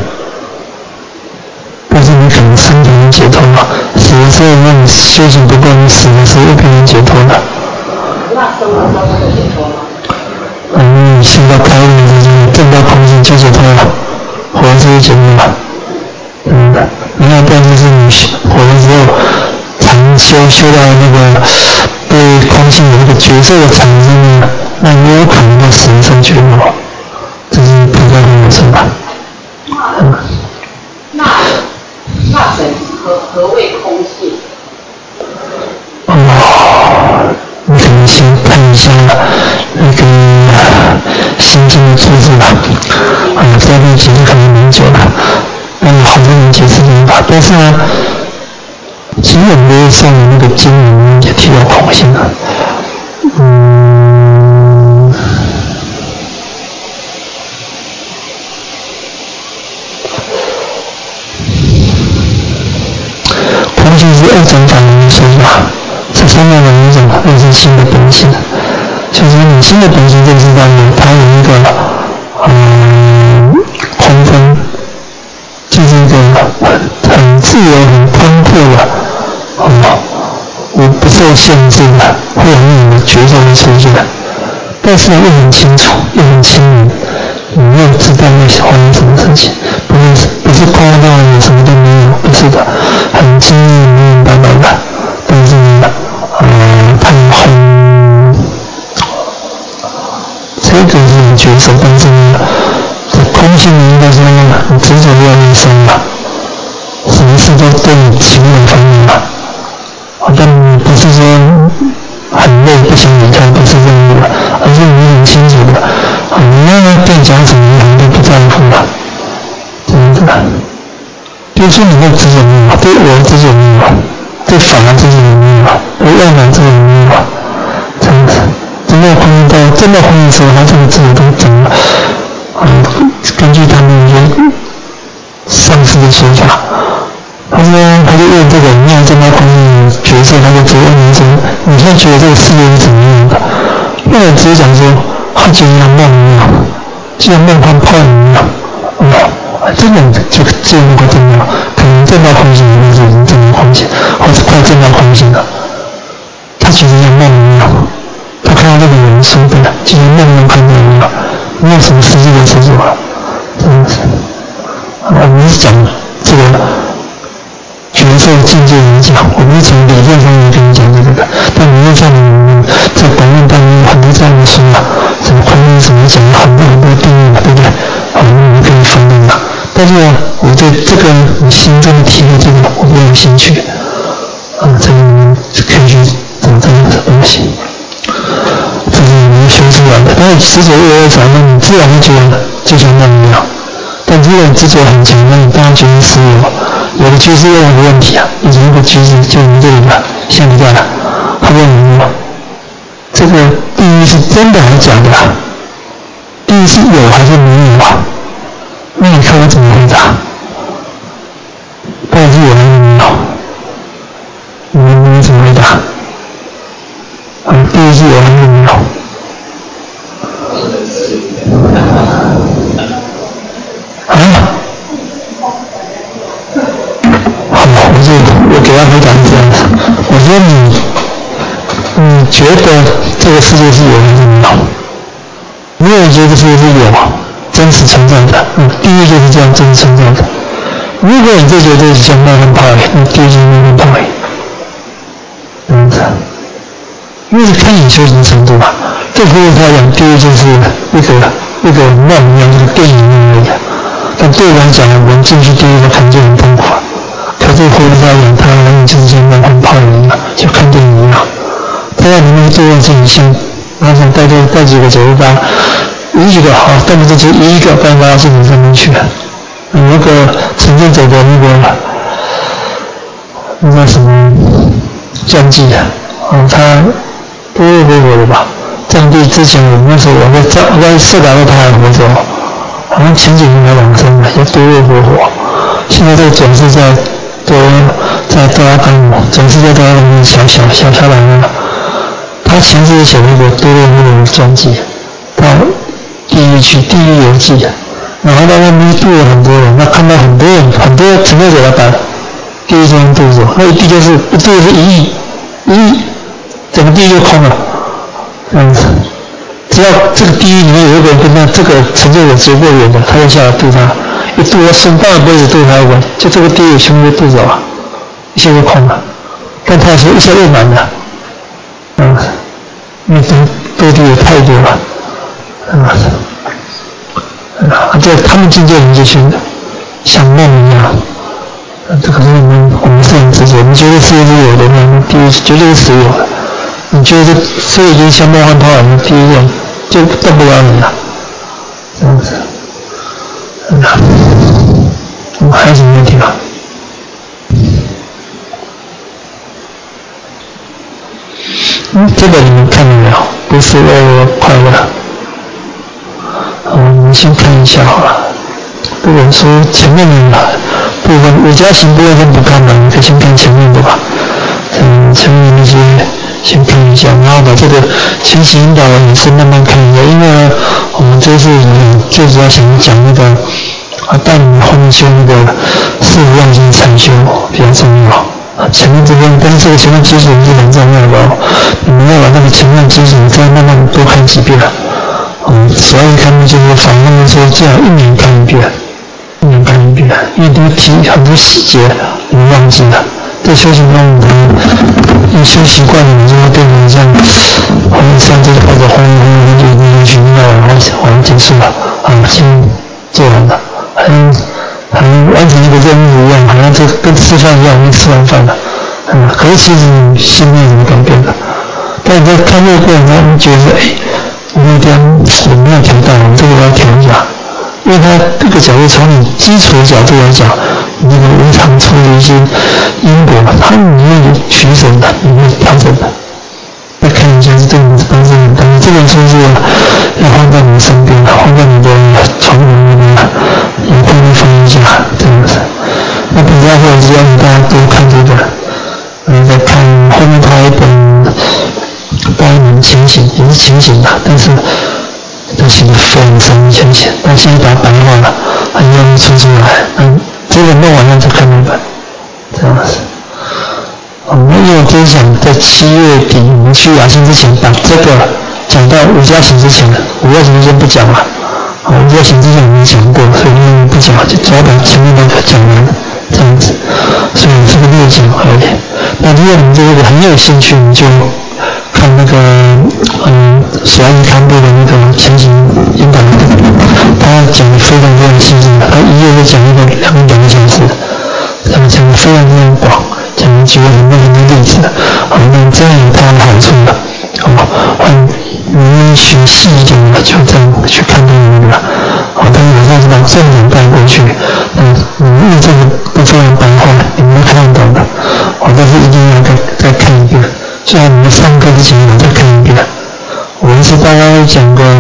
但是你可能身体能解脱嘛？死的时候那你修行不够，你死的时候又不能解脱了。那生的时候会解脱吗？你现在开悟的正到空性就解脱了，活着就解脱了。另外不然就是你活了之后常修到那个对空性的那个角色的产生呢，那你有可能到死生觉悟，这是菩萨会有生吧？那何谓空性？你可能先看一下那个心经的注释吧。这样解释可能蛮久了，好多人解释这个法，但是呢，其实我们上的那个经里面也提到空性了。空性是二种法门的说法，这上面的一种二是心的本性，就是你心的本性就知道呢，它有一个空分，就是一个很自由、很宽阔的，不受限制的，会有那种觉受的出现，但是又很清楚，又很清明，你又知道会发生什么事情，不是夸张有什么都没有，不是的，很清明明白角色，但是呢，这空性呢应该说你执着越来越深了，什么事都对你情感方面了，但不是说很累不想离开，不是这样的，而是你很清楚的，你要对讲什么你都不在乎了，这样子。比如说你会执着没有？对我执着没有？对法执着没有？对外面执着没有？这样子。真的婚姻到真的婚姻的时候，他这个自己都怎么？根据他们一些上司的说法，他就问这个你要真的婚姻角色，他就直接问你说：你现在觉得这个世界是怎么样的？那我直接讲说，他就像梦一样，就像梦幻泡影一样，真的就那个真的，可能正到空性，或者已经正到空性，或者快正到空性了。他其实像梦一样，他看到这个人说的，就像梦中看到一样，没有什么实际的执着了，真的是。我们是讲这个角色境界来讲，我们是从理论上面跟你讲这个，但理论上面在本论当中有很多这样的书啊，什么婚姻什么讲了很多定义嘛，对不对？我们可以分类嘛。但是呢，我对这个你心中的体会这个我不有兴趣，这个你们可以去找这个东西，这是你们修出来的。但是执着越来越少，那你自然会觉得就像那样。但如果你执着很强，那你当然觉得是有的居士问个问题啊，以前一个居士就我们这里吧，现在了，他问我，这个地狱是真的还是假的啊？地狱是有还是没有啊？那你看我怎么回答？到底是有还是没有？你们怎么回答？地狱是有还是没有？我给他回答是这样子，我说你觉得这个世界是有还是没有？如果你觉得这个世界是有真实存在的，地狱就是这样真实存在的。如果你就觉得这是像梦幻泡影，那地狱就是梦幻泡影，这样子。因为是看你修行程度嘛，对佛教来讲，地狱就是一个梦一样，就是电影而已。但对我来讲，我们进去地狱的感觉很痛苦。可是佛教来讲，它就是像梦幻泡影一样，就看电影一样。它在里面做任何像，然后带几个918，移几个好，带不进去移一个，不然拉到系统上面去了。那个陈建走的那个什么传记他多热活活的吧？藏地之前我那时候我在社达到他还活着，好像前几年才往生的，也多热活活。现在这个总是在多拉冈姆，总是在多拉冈姆小下来了。他前世写了一个多热活活的传记，到地狱去，地狱游记。然后到那边度了很多人，他看到很多成就者来把地狱这样度走，那一地就是一度是1亿，整个地狱就空了，这样子。只要这个地狱里面有一个人跟他这个成就者结过缘的，他就下来度他，一度他生当然不会只度他一个，就这个地狱全部度走了，一下就空了。但他说一下又满了，因为多地狱太多了，这他们境界人就像梦一样，这可是我们是很执着。你觉得世界是有的，那地狱绝对是实有的。你觉得这世界已经像梦幻泡影，地狱就动不了你了，这样子。我们还有什么问题吗？这个你们看了没有？不是为了快乐。我们先看一下好了。这本书前面的部分，五加行部分先不看了，你可以先看前面的吧。前面那些先看一下，然后把这个前行引导也是慢慢看一下，因为呢，我们这次最主要想讲那个带你们后面修那个四无量心禅修比较重要。前面这边，但是这个前面基础是很重要的哦，你们要把那个前面基础再慢慢多看几遍。所以他们就是反问的时候，最好1年看一遍，1年看一遍，因为都提很多细节你们忘记了，在修行中一修习惯了，就会变成像上次或者轰就去那完结束了啊，先做完了，很完成一个任务一样，好像这跟吃饭一样，你吃完饭了，可是其实你心没有什么改变的。但你在看这个过程中，你觉得那边我没有调到，这个我要调一下，因为它这个角度从你基础的角度来讲，你那个无常出的一些因果，它你会取舍的，你会调整的。再看一下是这个帮助你，但是这本书是要放在你身边，放在你的床头那边，也会放一下，这样子。那比较或者是要大家多看这个，再看后面他一本大一门清醒，也是清醒的，但是他写的非常深浅显，但现在把它白话了，很容易出来。这个弄完了再看那本，这样子。因为我真想在7月底我们去雅兴之前，把这个讲到五加行之前，5加行先不讲了。5加行之前我们讲过，所以因为不讲，就主要把前面那个讲完，这样子。所以这个略讲而已。那如果你对这个很有兴趣，你就看那个索安尼堪布的那个前行引导，他讲的非常非常细致，他一页就讲一个2个小时，讲的非常非常广。讲举了很多例子，那这样有它的好处的，你学细一点的就这样去看这个，但是有时候是把重点带过去，因为这个不非常白话，你们看得懂的，但是一定要再看一遍，最好你们上课之前再看一遍。我们是大概讲过，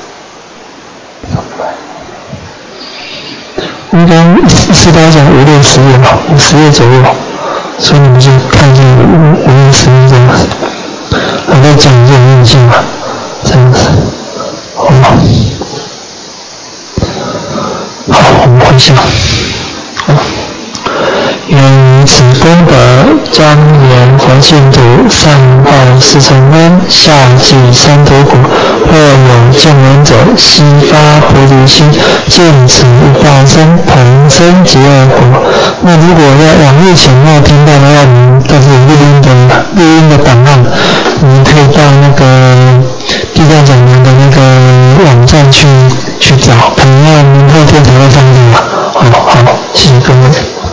应该是大概讲5、6、10页吧，50页左右。所以你们就看这个5、10页这样子，然后讲这种印象嘛，这样子，好吗？好，我们回想，愿此功德庄严佛净土，上报四重恩，下济三途苦。若有见闻者，悉发菩提心，见此一报身，同生极乐国。那如果要网页前没有听到的话，我们都是录音的档案，你可以到那个地藏讲堂的那个网站去找，可能要明后天才会上架。好，谢谢各位。